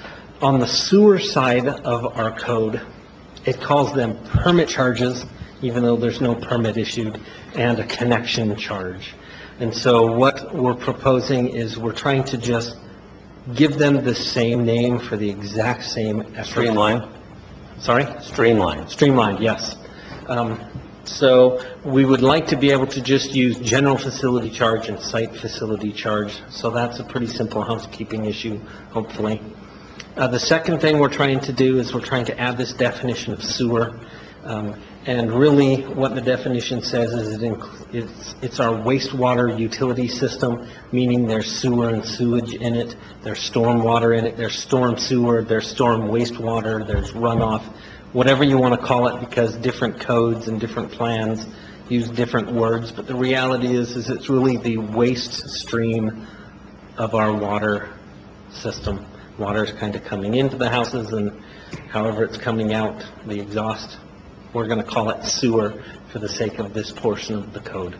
On the sewer side of our code, it calls them permit charges, even though there's no permit issued, and a connection charge. And so what we're proposing is we're trying to just give them the same name for the exact same effort. Streamline? Sorry? Streamline. Streamlined, yes. Um, So we would like to be able to just use general facility charge and site facility charge. So that's a pretty simple housekeeping issue, hopefully. Uh, the second thing we're trying to do is we're trying to add this definition of sewer. Um, and really what the definition says is it inc- it's, it's our wastewater utility system, meaning there's sewer and sewage in it, there's storm water in it, there's storm sewer, there's storm wastewater, there's runoff, whatever you want to call it, because different codes and different plans use different words. But the reality is, is it's really the waste stream of our water system. Water is kind of coming into the houses, and however it's coming out, the exhaust, we're going to call it sewer for the sake of this portion of the code.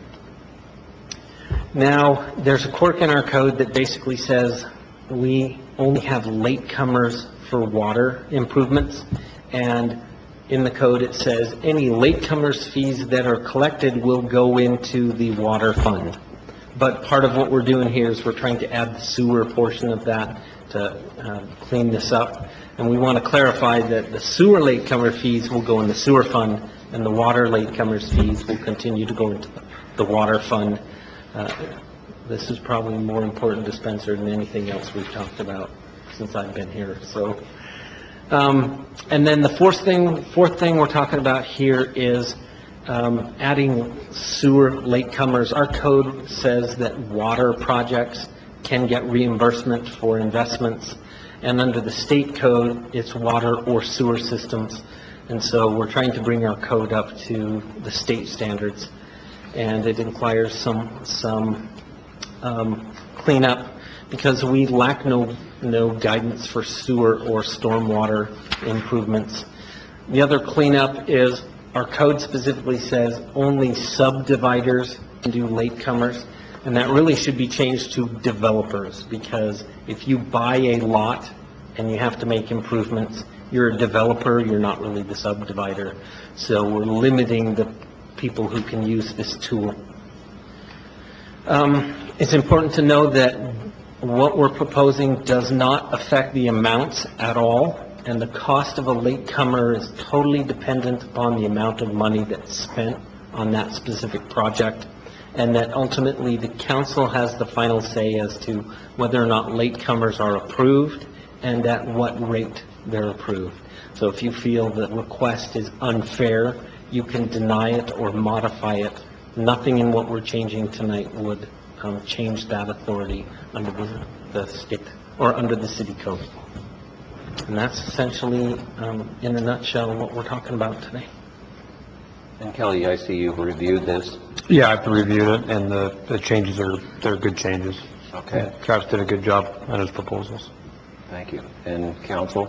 Now, there's a quirk in our code that basically says we only have latecomers for water improvements. And in the code, it says any latecomers fees that are collected will go into the water fund. But part of what we're doing here is we're trying to add the sewer portion of that to uh, clean this up. And we want to clarify that the sewer latecomer fees will go in the sewer fund, and the water latecomers fees will continue to go into the water fund. Uh, this is probably more important to Spencer than anything else we've talked about since I've been here. So. Um, and then the fourth thing, fourth thing we're talking about here is um, adding sewer latecomers. Our code says that water projects can get reimbursement for investments, and under the state code, it's water or sewer systems. And so we're trying to bring our code up to the state standards, and it requires some some um, cleanup, because we lack no no guidance for sewer or stormwater improvements. The other cleanup is our code specifically says only subdividers can do latecomers, and that really should be changed to developers, because if you buy a lot and you have to make improvements, you're a developer, you're not really the subdivider. So we're limiting the people who can use this tool. Um, It's important to know that what we're proposing does not affect the amounts at all, and the cost of a latecomer is totally dependent upon the amount of money that's spent on that specific project, and that ultimately the council has the final say as to whether or not latecomers are approved and at what rate they're approved. So if you feel the request is unfair, you can deny it or modify it. Nothing in what we're changing tonight would um, change that authority under the, the state or under the city code. And that's essentially, um, in a nutshell, what we're talking about today. And Kelly, I see you've reviewed this. Yeah, I've reviewed it, and the, the changes are, they're good changes. Okay. Travis did a good job on his proposals. Thank you. And council?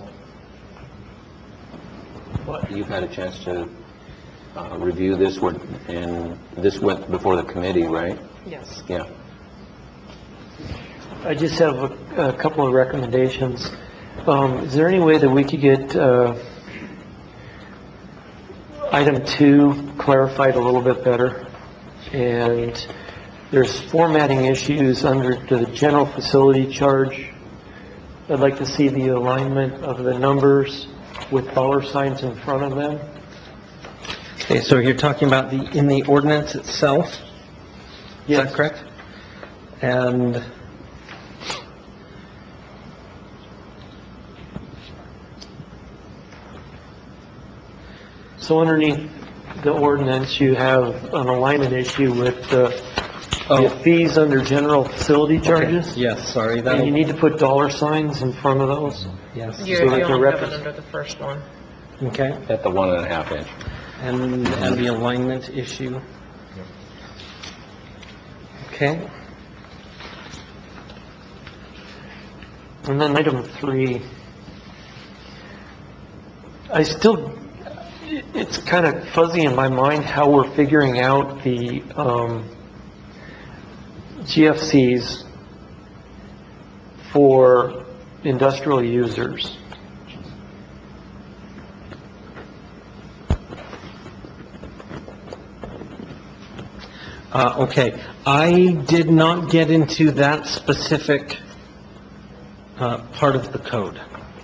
What? You've had a chance to uh, review this, one, and this went before the committee, right? Yes. Yeah. I just have a, a couple of recommendations. Um, is there any way that we could get uh, item two clarified a little bit better? And there's formatting issues under the general facility charge. I'd like to see the alignment of the numbers with dollar signs in front of them. Okay, so you're talking about the, in the ordinance itself? Is Yes. that correct? And So underneath the ordinance, you have an alignment issue with the, the fees under general facility charges. yes, sorry, that And you need to put dollar signs in front of those. yes. You So you that the only have repres- it under the first one. Okay, At the one and a half inch. and, and the alignment issue. Okay, And then item three, I still, it's kind of fuzzy in my mind how we're figuring out the um, G F Cs for industrial users. uh, okay. I did not get into that specific uh, part of the code.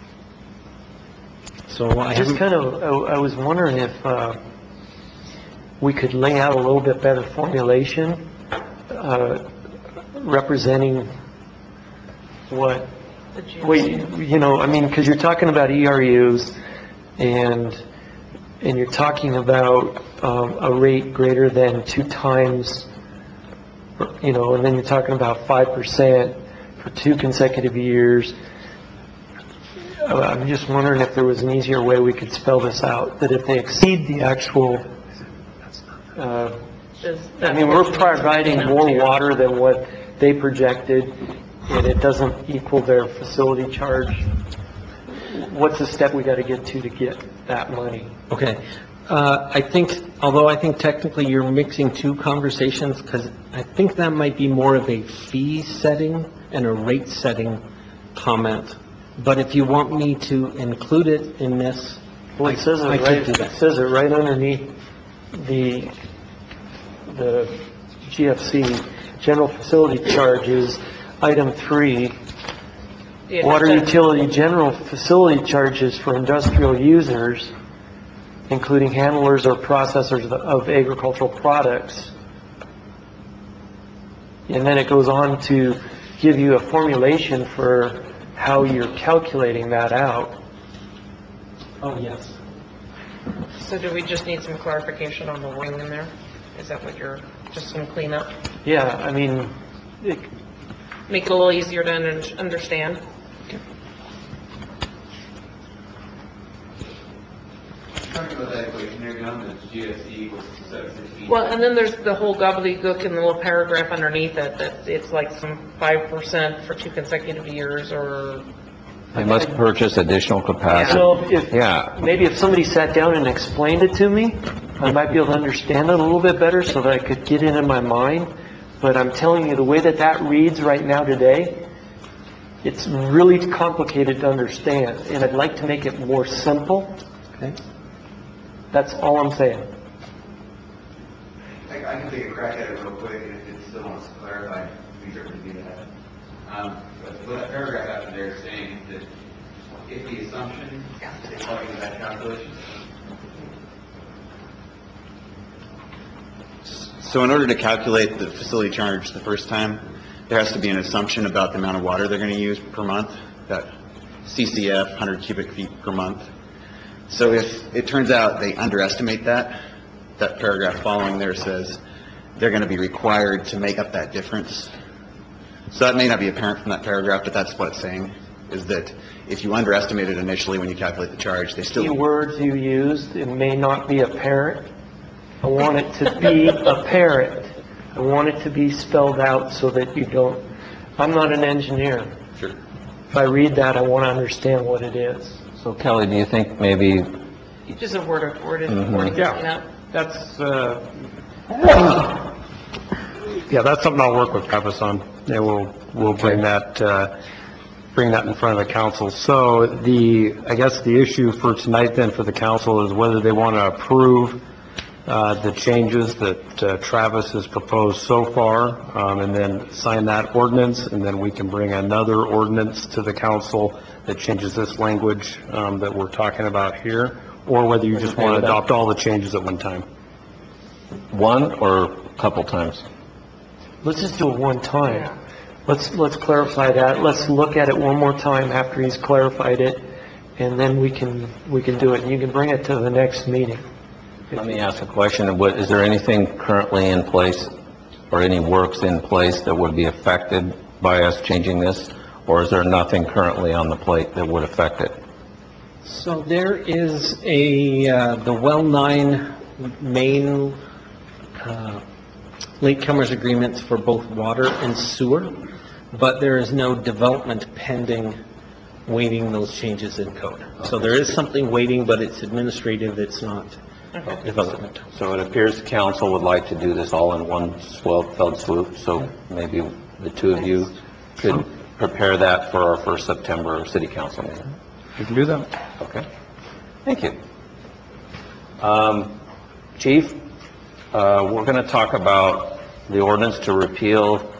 So I Just haven't, kind of, I I was wondering if uh, we could lay out a little bit better formulation uh, representing what, The G F C. wait, you know, I mean, because you're talking about E R Us and, and you're talking about um, a rate greater than two times, you know, and then you're talking about five percent for two consecutive years. Uh, I'm just wondering if there was an easier way we could spell this out, that if they exceed the actual, uh, Does I that mean, we're portion need to be providing cleaned up more too? water than what they projected, and it doesn't equal their facility charge. What's the step we got to get to to get that money? okay. Uh, I think, although I think technically you're mixing two conversations, because I think that might be more of a fee setting and a rate setting comment. But if you want me to include it in this, Well, it says it I could right, do it that. says it right underneath the, the G F C, general facility charges, item three, Yeah, water that's- utility general facility charges for industrial users, including handlers or processors of agricultural products. And then it goes on to give you a formulation for how you're calculating that out. oh, yes. So do we just need some clarification on the wording in there? Is that what you're, just some cleanup? Yeah, I mean, it, Make it a little easier to un- understand? Talking about that equation there, John, that's G S E equals seventy-six feet. Well, and then there's the whole gobbledygook in the little paragraph underneath it, that it's like some five percent for two consecutive years, or, They must purchase additional capacity. so if, Yeah. maybe if somebody sat down and explained it to me, I might be able to understand it a little bit better so that I could get it in my mind. But I'm telling you, the way that that reads right now today, it's really complicated to understand, and I'd like to make it more simple. Okay. That's all I'm saying. I I can take a crack at it real quick, and if it still wants to clarify, we certainly do that. Um, but what that paragraph after there is saying that if the assumption is part of that calculation. So in order to calculate the facility charge the first time, there has to be an assumption about the amount of water they're going to use per month, that C C F, one hundred cubic feet per month. So if it turns out they underestimate that, that paragraph following there says they're going to be required to make up that difference. So that may not be apparent from that paragraph, but that's what it's saying, is that if you underestimate it initially when you calculate the charge, they still... The words you used, it may not be apparent. I want it to be apparent. I want it to be spelled out so that you don't... I'm not an engineer. Sure. If I read that, I want to understand what it is. So Kelly, do you think maybe, Just a word of word, Mhm. wording, Yeah. cleanup. That's, uh, yeah, that's something I'll work with Travis on, and we'll, we'll bring that, uh, bring that in front of the council. So the, I guess the issue for tonight then for the council is whether they want to approve uh, the changes that uh, Travis has proposed so far, um, and then sign that ordinance, and then we can bring another ordinance to the council that changes this language um, that we're talking about here, or whether you just want to adopt all the changes at one time. one or a couple times? Let's just do it one time. Let's, let's clarify that. Let's look at it one more time after he's clarified it, and then we can, we can do it. You can bring it to the next meeting. Let me ask a question. What, is there anything currently in place or any works in place that would be affected by us changing this? Or is there nothing currently on the plate that would affect it? So there is a, uh, the well nine main uh, latecomers agreements for both water and sewer, but there is no development pending waiting those changes in code. So there is something waiting, but it's administrative, it's not development. So it appears the council would like to do this all in one swell-fed swoop, so maybe the two of you could prepare that for our first September city council meeting. We can do that. Okay. Thank you. Um, Chief, uh, we're going to talk about the ordinance to repeal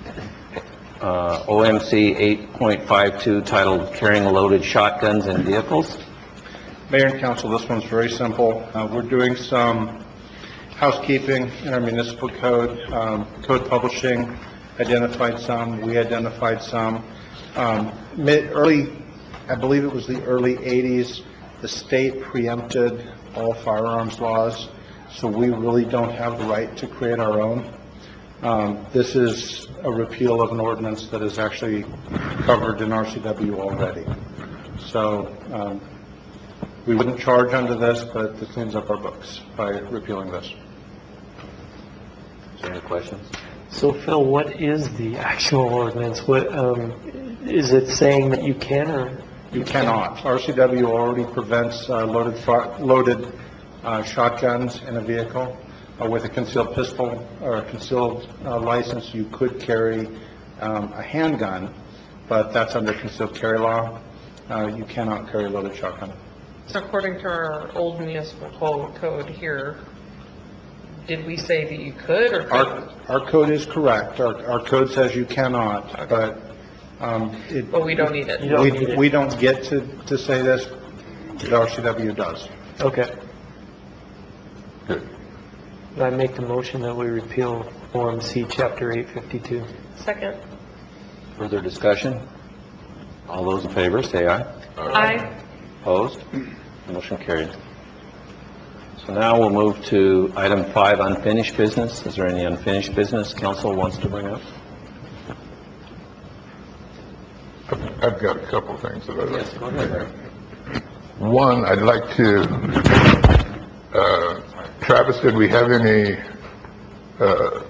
uh, O M C eight point five two titled Carrying Loaded Shotguns in Vehicles. Mayor and council, this one's very simple. Uh, we're doing some housekeeping in our municipal code. Um, code publishing identified some, we identified some. Um, mid, early, I believe it was the early eighties, the state preempted all firearms laws, so we really don't have the right to create our own. Um, this is a repeal of an ordinance that is actually covered in R C W already. So, um, we wouldn't charge under this, but it cleans up our books by repealing this. Any questions? So Phil, what is the actual ordinance? What, um, is it saying that you can or? You cannot. R C W already prevents uh, loaded fo- loaded uh, shotguns in a vehicle. Uh, with a concealed pistol or a concealed uh, license, you could carry um, a handgun, but that's under concealed carry law. Uh, you cannot carry a loaded shotgun. So according to our old municipal co- code here, did we say that you could or Our, couldn't? our code is correct. Our, our code says you cannot, but um, it... But we don't need it. You don't we, need it. we don't get to, to say this. The R C W does. Okay. Good. I make the motion that we repeal O M C Chapter eight fifty-two. Second. Further discussion? All those in favor, say aye. Aye. Opposed? Motion carried. So now we'll move to item five, unfinished business. Is there any unfinished business council wants to bring up? I've got a couple of things that I'd like Yes, to go ahead. One, I'd like to, uh, Travis, did we have any, uh,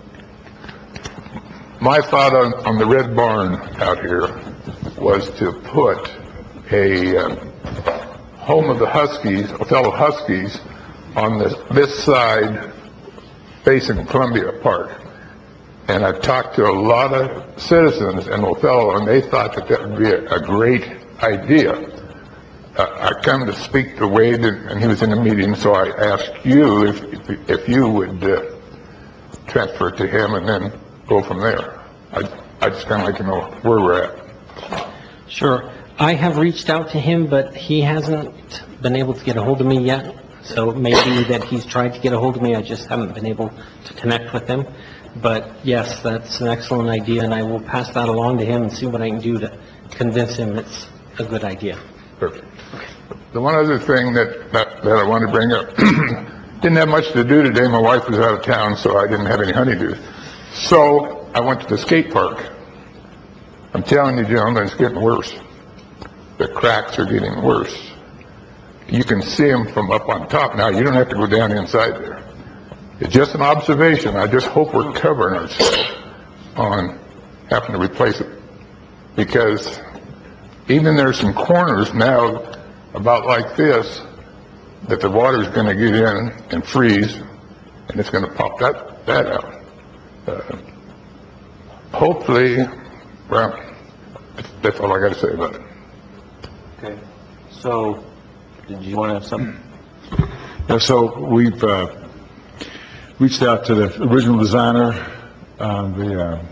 my thought on, on the Red Barn out here was to put a uh, home of the Huskies, fellow Huskies, on this, this side facing Columbia Park. And I've talked to a lot of citizens in Othello, and they thought that that would be a, a great idea. Uh, I come to speak to Wade, and, and he was in a meeting, so I asked you if if, if you would uh, transfer it to him and then go from there. I, I just kind of like to know where we're at. Sure. I have reached out to him, but he hasn't been able to get a hold of me yet. So it may be that he's tried to get a hold of me, I just haven't been able to connect with him. But yes, that's an excellent idea, and I will pass that along to him and see what I can do to convince him it's a good idea. Perfect. The one other thing that, that, that I want to bring up, didn't have much to do today. My wife was out of town, so I didn't have any honeydew. So I went to the skate park. I'm telling you, gentlemen, it's getting worse. The cracks are getting worse. You can see them from up on top. Now, you don't have to go down inside there. It's just an observation. I just hope we're covering ourselves on having to replace it. Because even there's some corners now about like this that the water's going to get in and freeze, and it's going to pop that, that out. Uh, hopefully, well, that's all I got to say about it. Okay. So, did you want to have something? Yeah, so we've uh, reached out to the original designer, uh, the, uh,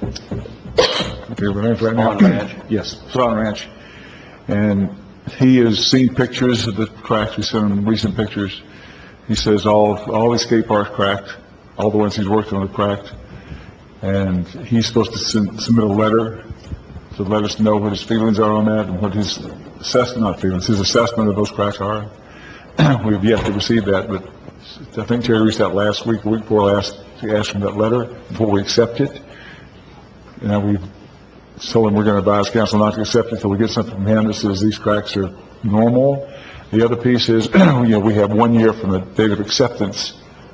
the right Swan Ranch. Yes, Swan Ranch. And he has seen pictures of the cracks. We sent him recent pictures. He says all, all the skate parks cracked. All the ones he's worked on are cracked. And he's supposed to send, submit a letter to let us know what his feelings are on that and what his assessment, not feelings, his assessment of those cracks are. We've yet to receive that, but I think Terry reached out last week, the week before last, to ask him that letter before we accept it. And now we've told him we're going to advise council not to accept it until we get something from him that says these cracks are normal. The other piece is, you know, we have one year from the date of acceptance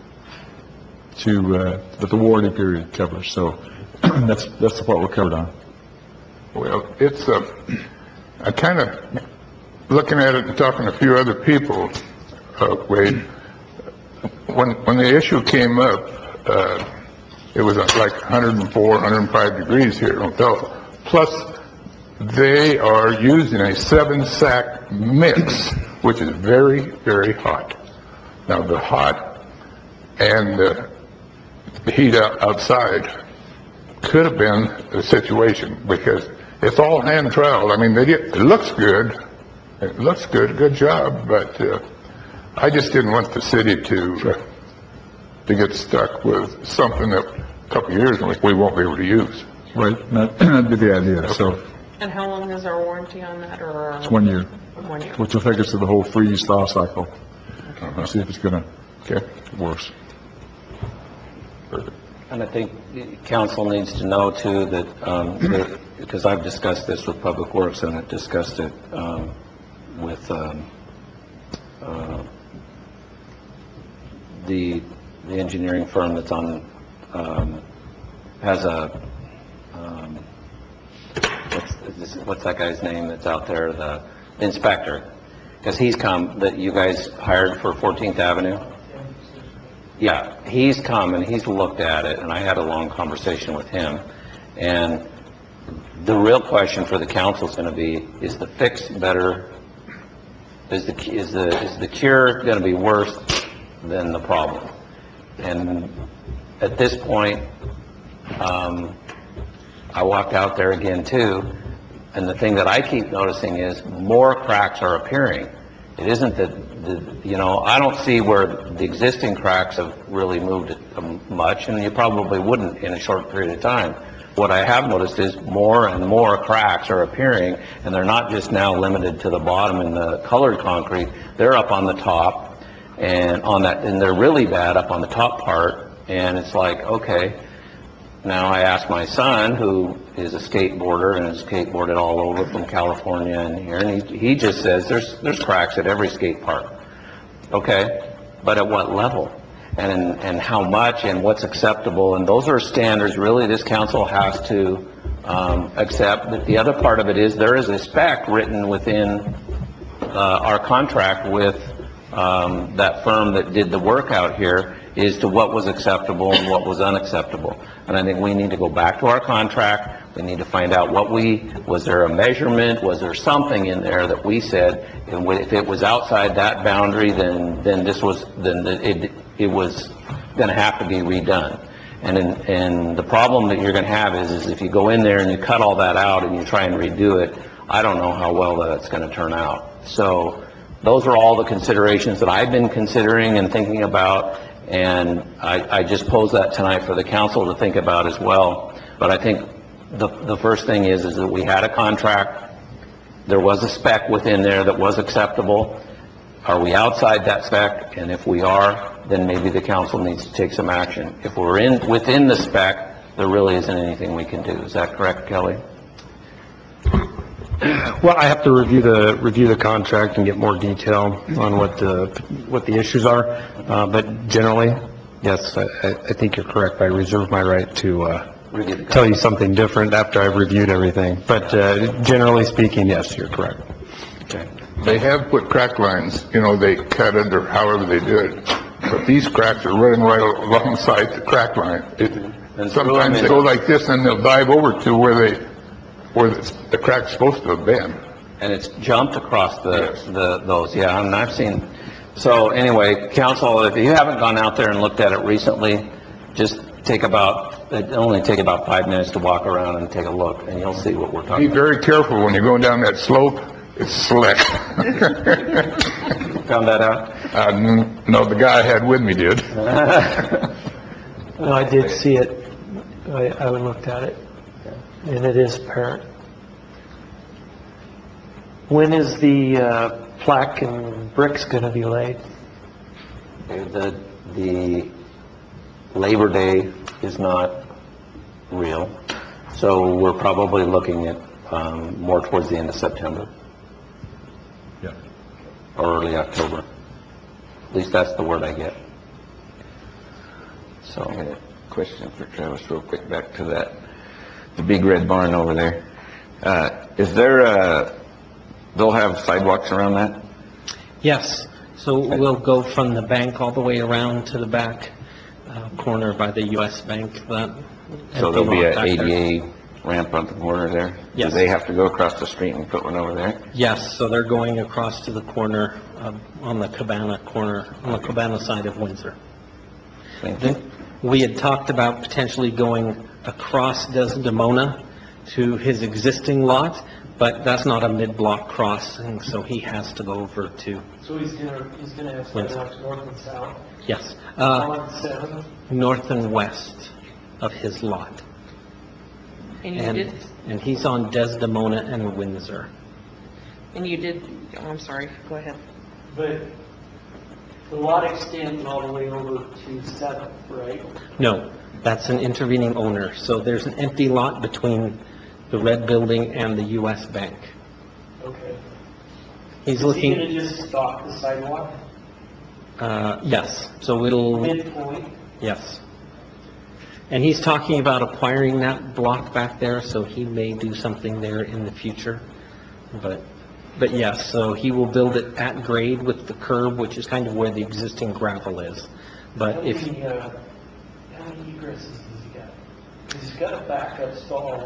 to, uh, that the warranty period covers. So that's, that's the part we're covered on. Well, it's, uh, I kind of, looking at it and talking to a few other people, uh, Wade, when, when the issue came up, uh, it was uh, like one hundred four, one hundred five degrees here in Othello. Plus, they are using a seven-sack mix, which is very, very hot. Now, the hot and the heat out outside could have been the situation, because it's all hand troweled. I mean, they get, it looks good. It looks good. Good job. But uh, I just didn't want the city to uh, to get stuck with something that a couple of years we, we won't be able to use. Right. That, that'd be the idea. So And how long is our warranty on that, or? it's one year, One year. which will take us to the whole freeze thaw cycle. Uh, see if it's going to Okay. get worse. Perfect. And I think the council needs to know too that, um, that- because I've discussed this with Public Works and I've discussed it, um, with, um, uh, the, the engineering firm that's on, um, has a, um, what's, is this- what's that guy's name that's out there, the inspector? Because he's come, that you guys hired for fourteenth Avenue? Yeah, he's come and he's looked at it, and I had a long conversation with him. And the real question for the council is going to be, is the fix better, is the, is the, is the cure going to be worse than the problem? And at this point, um, I walked out there again too, and the thing that I keep noticing is more cracks are appearing. It isn't that, the, you know, I don't see where the existing cracks have really moved much, and you probably wouldn't in a short period of time. What I have noticed is more and more cracks are appearing, and they're not just now limited to the bottom in the colored concrete. They're up on the top, and on that, and they're really bad up on the top part. And it's like, okay. Now I asked my son, who is a skateboarder and has skateboarded all over from California and here, and he, he just says there's there's cracks at every skate park. Okay, but at what level? And and how much and what's acceptable? And those are standards really this council has to um, accept. But the other part of it is there is a spec written within uh, our contract with um, that firm that did the work out here as to what was acceptable and what was unacceptable. And I think we need to go back to our contract. We need to find out what we, was there a measurement, was there something in there that we said, and if it was outside that boundary, then, then this was, then it, it was gonna have to be redone. And, in- and the problem that you're going to have is, is if you go in there and you cut all that out and you try and redo it, I don't know how well that's going to turn out. So those are all the considerations that I've been considering and thinking about, and I, I just posed that tonight for the council to think about as well. But I think the, the first thing is, is that we had a contract, there was a spec within there that was acceptable. Are we outside that spec? And if we are, then maybe the council needs to take some action. If we're in, within the spec, there really isn't anything we can do. Is that correct, Kelly? Well, I have to review the, review the contract and get more detail on what the, what the issues are. Uh, but generally, yes, I, I think you're correct. I reserve my right to, uh, tell you something different after I've reviewed everything. But, uh, generally speaking, yes, you're correct. Okay. They have put crack lines, you know, they cut it or however they do it. But these cracks are running right alongside the crack line. It, sometimes they go like this and they'll dive over to where they, where the, the crack's supposed to have been. And it's jumped across the, the, those, yeah, and I've seen. So anyway, council, if you haven't gone out there and looked at it recently, just take about, it only take about five minutes to walk around and take a look, and you'll see what we're talking Be about. very careful when you're going down that slope. It's slick. Found that out? Uh, n- no, the guy I had with me did. No, I did see it. I, I looked at it, and it is apparent. When is the uh, plaque and bricks going to be laid? The, the Labor Day is not real, so we're probably looking at um, more towards the end of September. Yeah. Or early October. At least that's the word I get. So. I got a question for Travis real quick, back to that, the big red barn over there. Uh, is there a, they'll have sidewalks around that? Yes, so we'll go from the bank all the way around to the back uh, corner by the U S Bank. That So there'll be empty lot a back there. A D A ramp on the corner there? Yes. Do they have to go across the street and put one over there? Yes, so they're going across to the corner, um, on the Cabana corner, on the Cabana side of Windsor. Thank you. We had talked about potentially going across Desdemona to his existing lot, but that's not a mid-block crossing, so he has to go over to, So he's gonna, he's gonna have sidewalks north and south? yes, On uh, seven? north and west of his lot. And you And, did, and he's on Desdemona and Windsor. and you did, oh, I'm sorry, go ahead. But the lot extends all the way over to seventh, right? No, that's an intervening owner, so there's an empty lot between the red building and the U S Bank. Okay. He's Is he looking, gonna just stop the sidewalk? uh, yes, so it'll, Midpoint? yes. And he's talking about acquiring that block back there, so he may do something there in the future. But, but yes, so he will build it at grade with the curb, which is kind of where the existing gravel is. But How if, many, uh, how many egresses does he got? 'Cause he's got a backup stall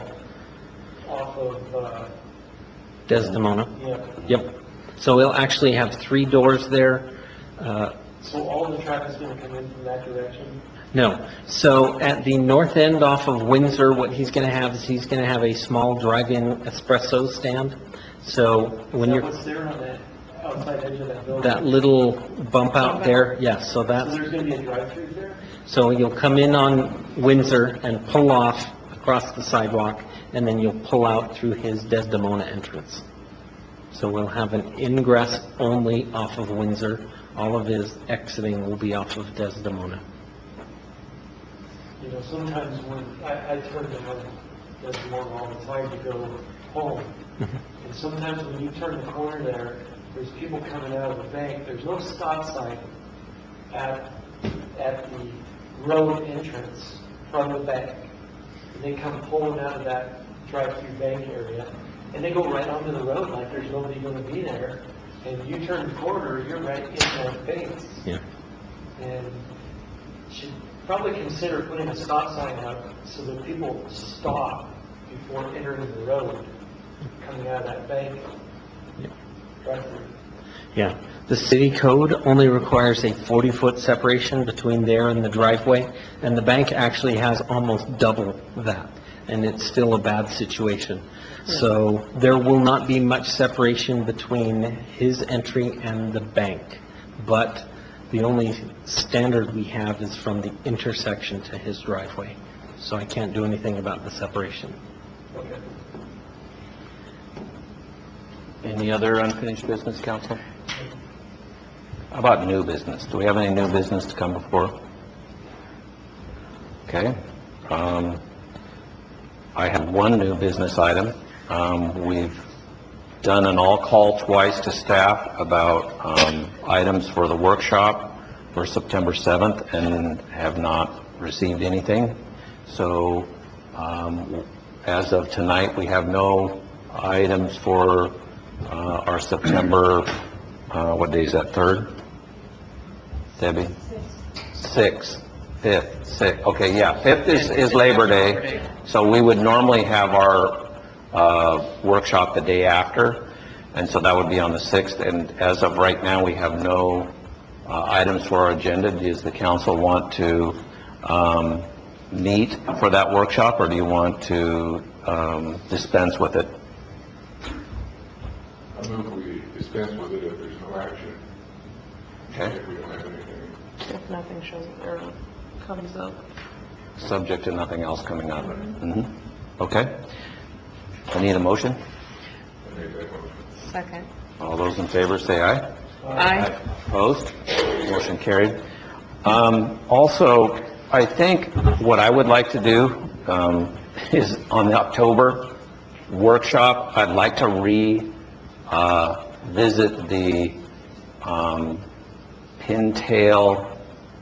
off of, uh, Desdemona, yeah. yep. So he'll actually have three doors there. Uh, So all the traffic's gonna come in from that direction? No. So at the north end off of Windsor, what he's going to have is he's going to have a small drive-in espresso stand. So when Is that you're, what's there on that outside edge of that building? that little bump out there, yes, so So that's, there's gonna be a drive-through there? so you'll come in on Windsor and pull off across the sidewalk, and then you'll pull out through his Desdemona entrance. So we'll have an ingress only off of Windsor. All of his exiting will be off of Desdemona. You know, sometimes when, I, I turn down Desdemona all the time to go home. And sometimes when you turn the corner there, there's people coming out of the bank, there's no stop sign at, at the road entrance from the bank. And they come pulling out of that drive-through bank area, and they go right onto the road like there's nobody gonna be there. And you turn the corner, you're right in their face. Yeah. And should probably consider putting a stop sign up so that people stop before entering the road, coming out of that bank. Drive through. Yeah. The city code only requires a forty-foot separation between there and the driveway, and the bank actually has almost double that, and it's still a bad situation. So there will not be much separation between his entry and the bank, but the only standard we have is from the intersection to his driveway. So I can't do anything about the separation. Any other unfinished business, council? How about new business? Do we have any new business to come before? Okay. Um, I have one new business item. Um, we've done an all-call twice to staff about um, items for the workshop for September seventh and have not received anything. So um, as of tonight, we have no items for uh, our September, uh, what day is that, third? Debbie? Sixth, fifth, sixth, okay, yeah, fifth is, is Labor Day, so we would normally have our uh, workshop the day after, and so that would be on the sixth, and as of right now, we have no uh, items for our agenda. Does the council want to um, meet for that workshop, or do you want to um, dispense with it? I move we dispense with it if there's no action. Okay. If we don't have anything. If nothing shows, or comes up. Subject to nothing else coming up. Mm-hmm. Okay. I need a motion. I make that motion. Second. All those in favor say aye. Aye. Opposed? Motion carried. Um, also, I think what I would like to do um, is on the October workshop, I'd like to re uh, visit the um, Pintail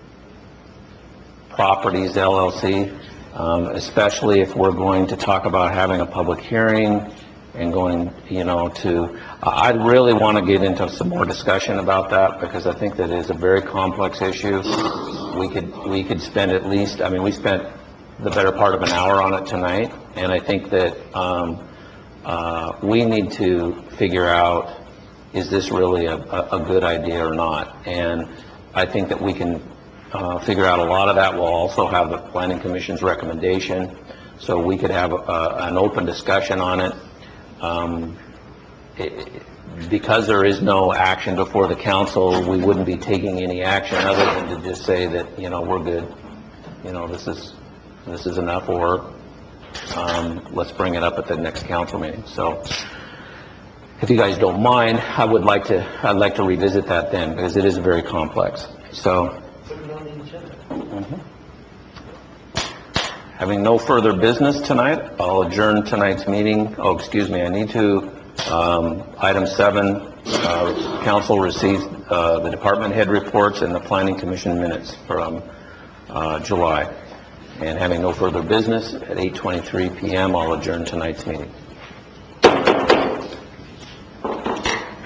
Properties L L C, um, especially if we're going to talk about having a public hearing and going, you know, to, uh, I'd really want to get into some more discussion about that, because I think that is a very complex issue. We could, we could spend at least, I mean, we spent the better part of an hour on it tonight, and I think that um, uh, we need to figure out, is this really a, a, a good idea or not? And I think that we can uh, figure out a lot of that. We'll also have the Planning Commission's recommendation, so we could have a, an open discussion on it. Um, it. Because there is no action before the council, we wouldn't be taking any action other than to just say that, you know, we're good. You know, this is, this is enough, or um, let's bring it up at the next council meeting. So if you guys don't mind, I would like to, I'd like to revisit that then, because it is very complex. So, mhm. Having no further business tonight, I'll adjourn tonight's meeting. Oh, excuse me, I need to, um, item seven, uh, council received uh, the department head reports and the planning commission minutes from uh, July. And having no further business, at eight twenty-three p m, I'll adjourn tonight's meeting.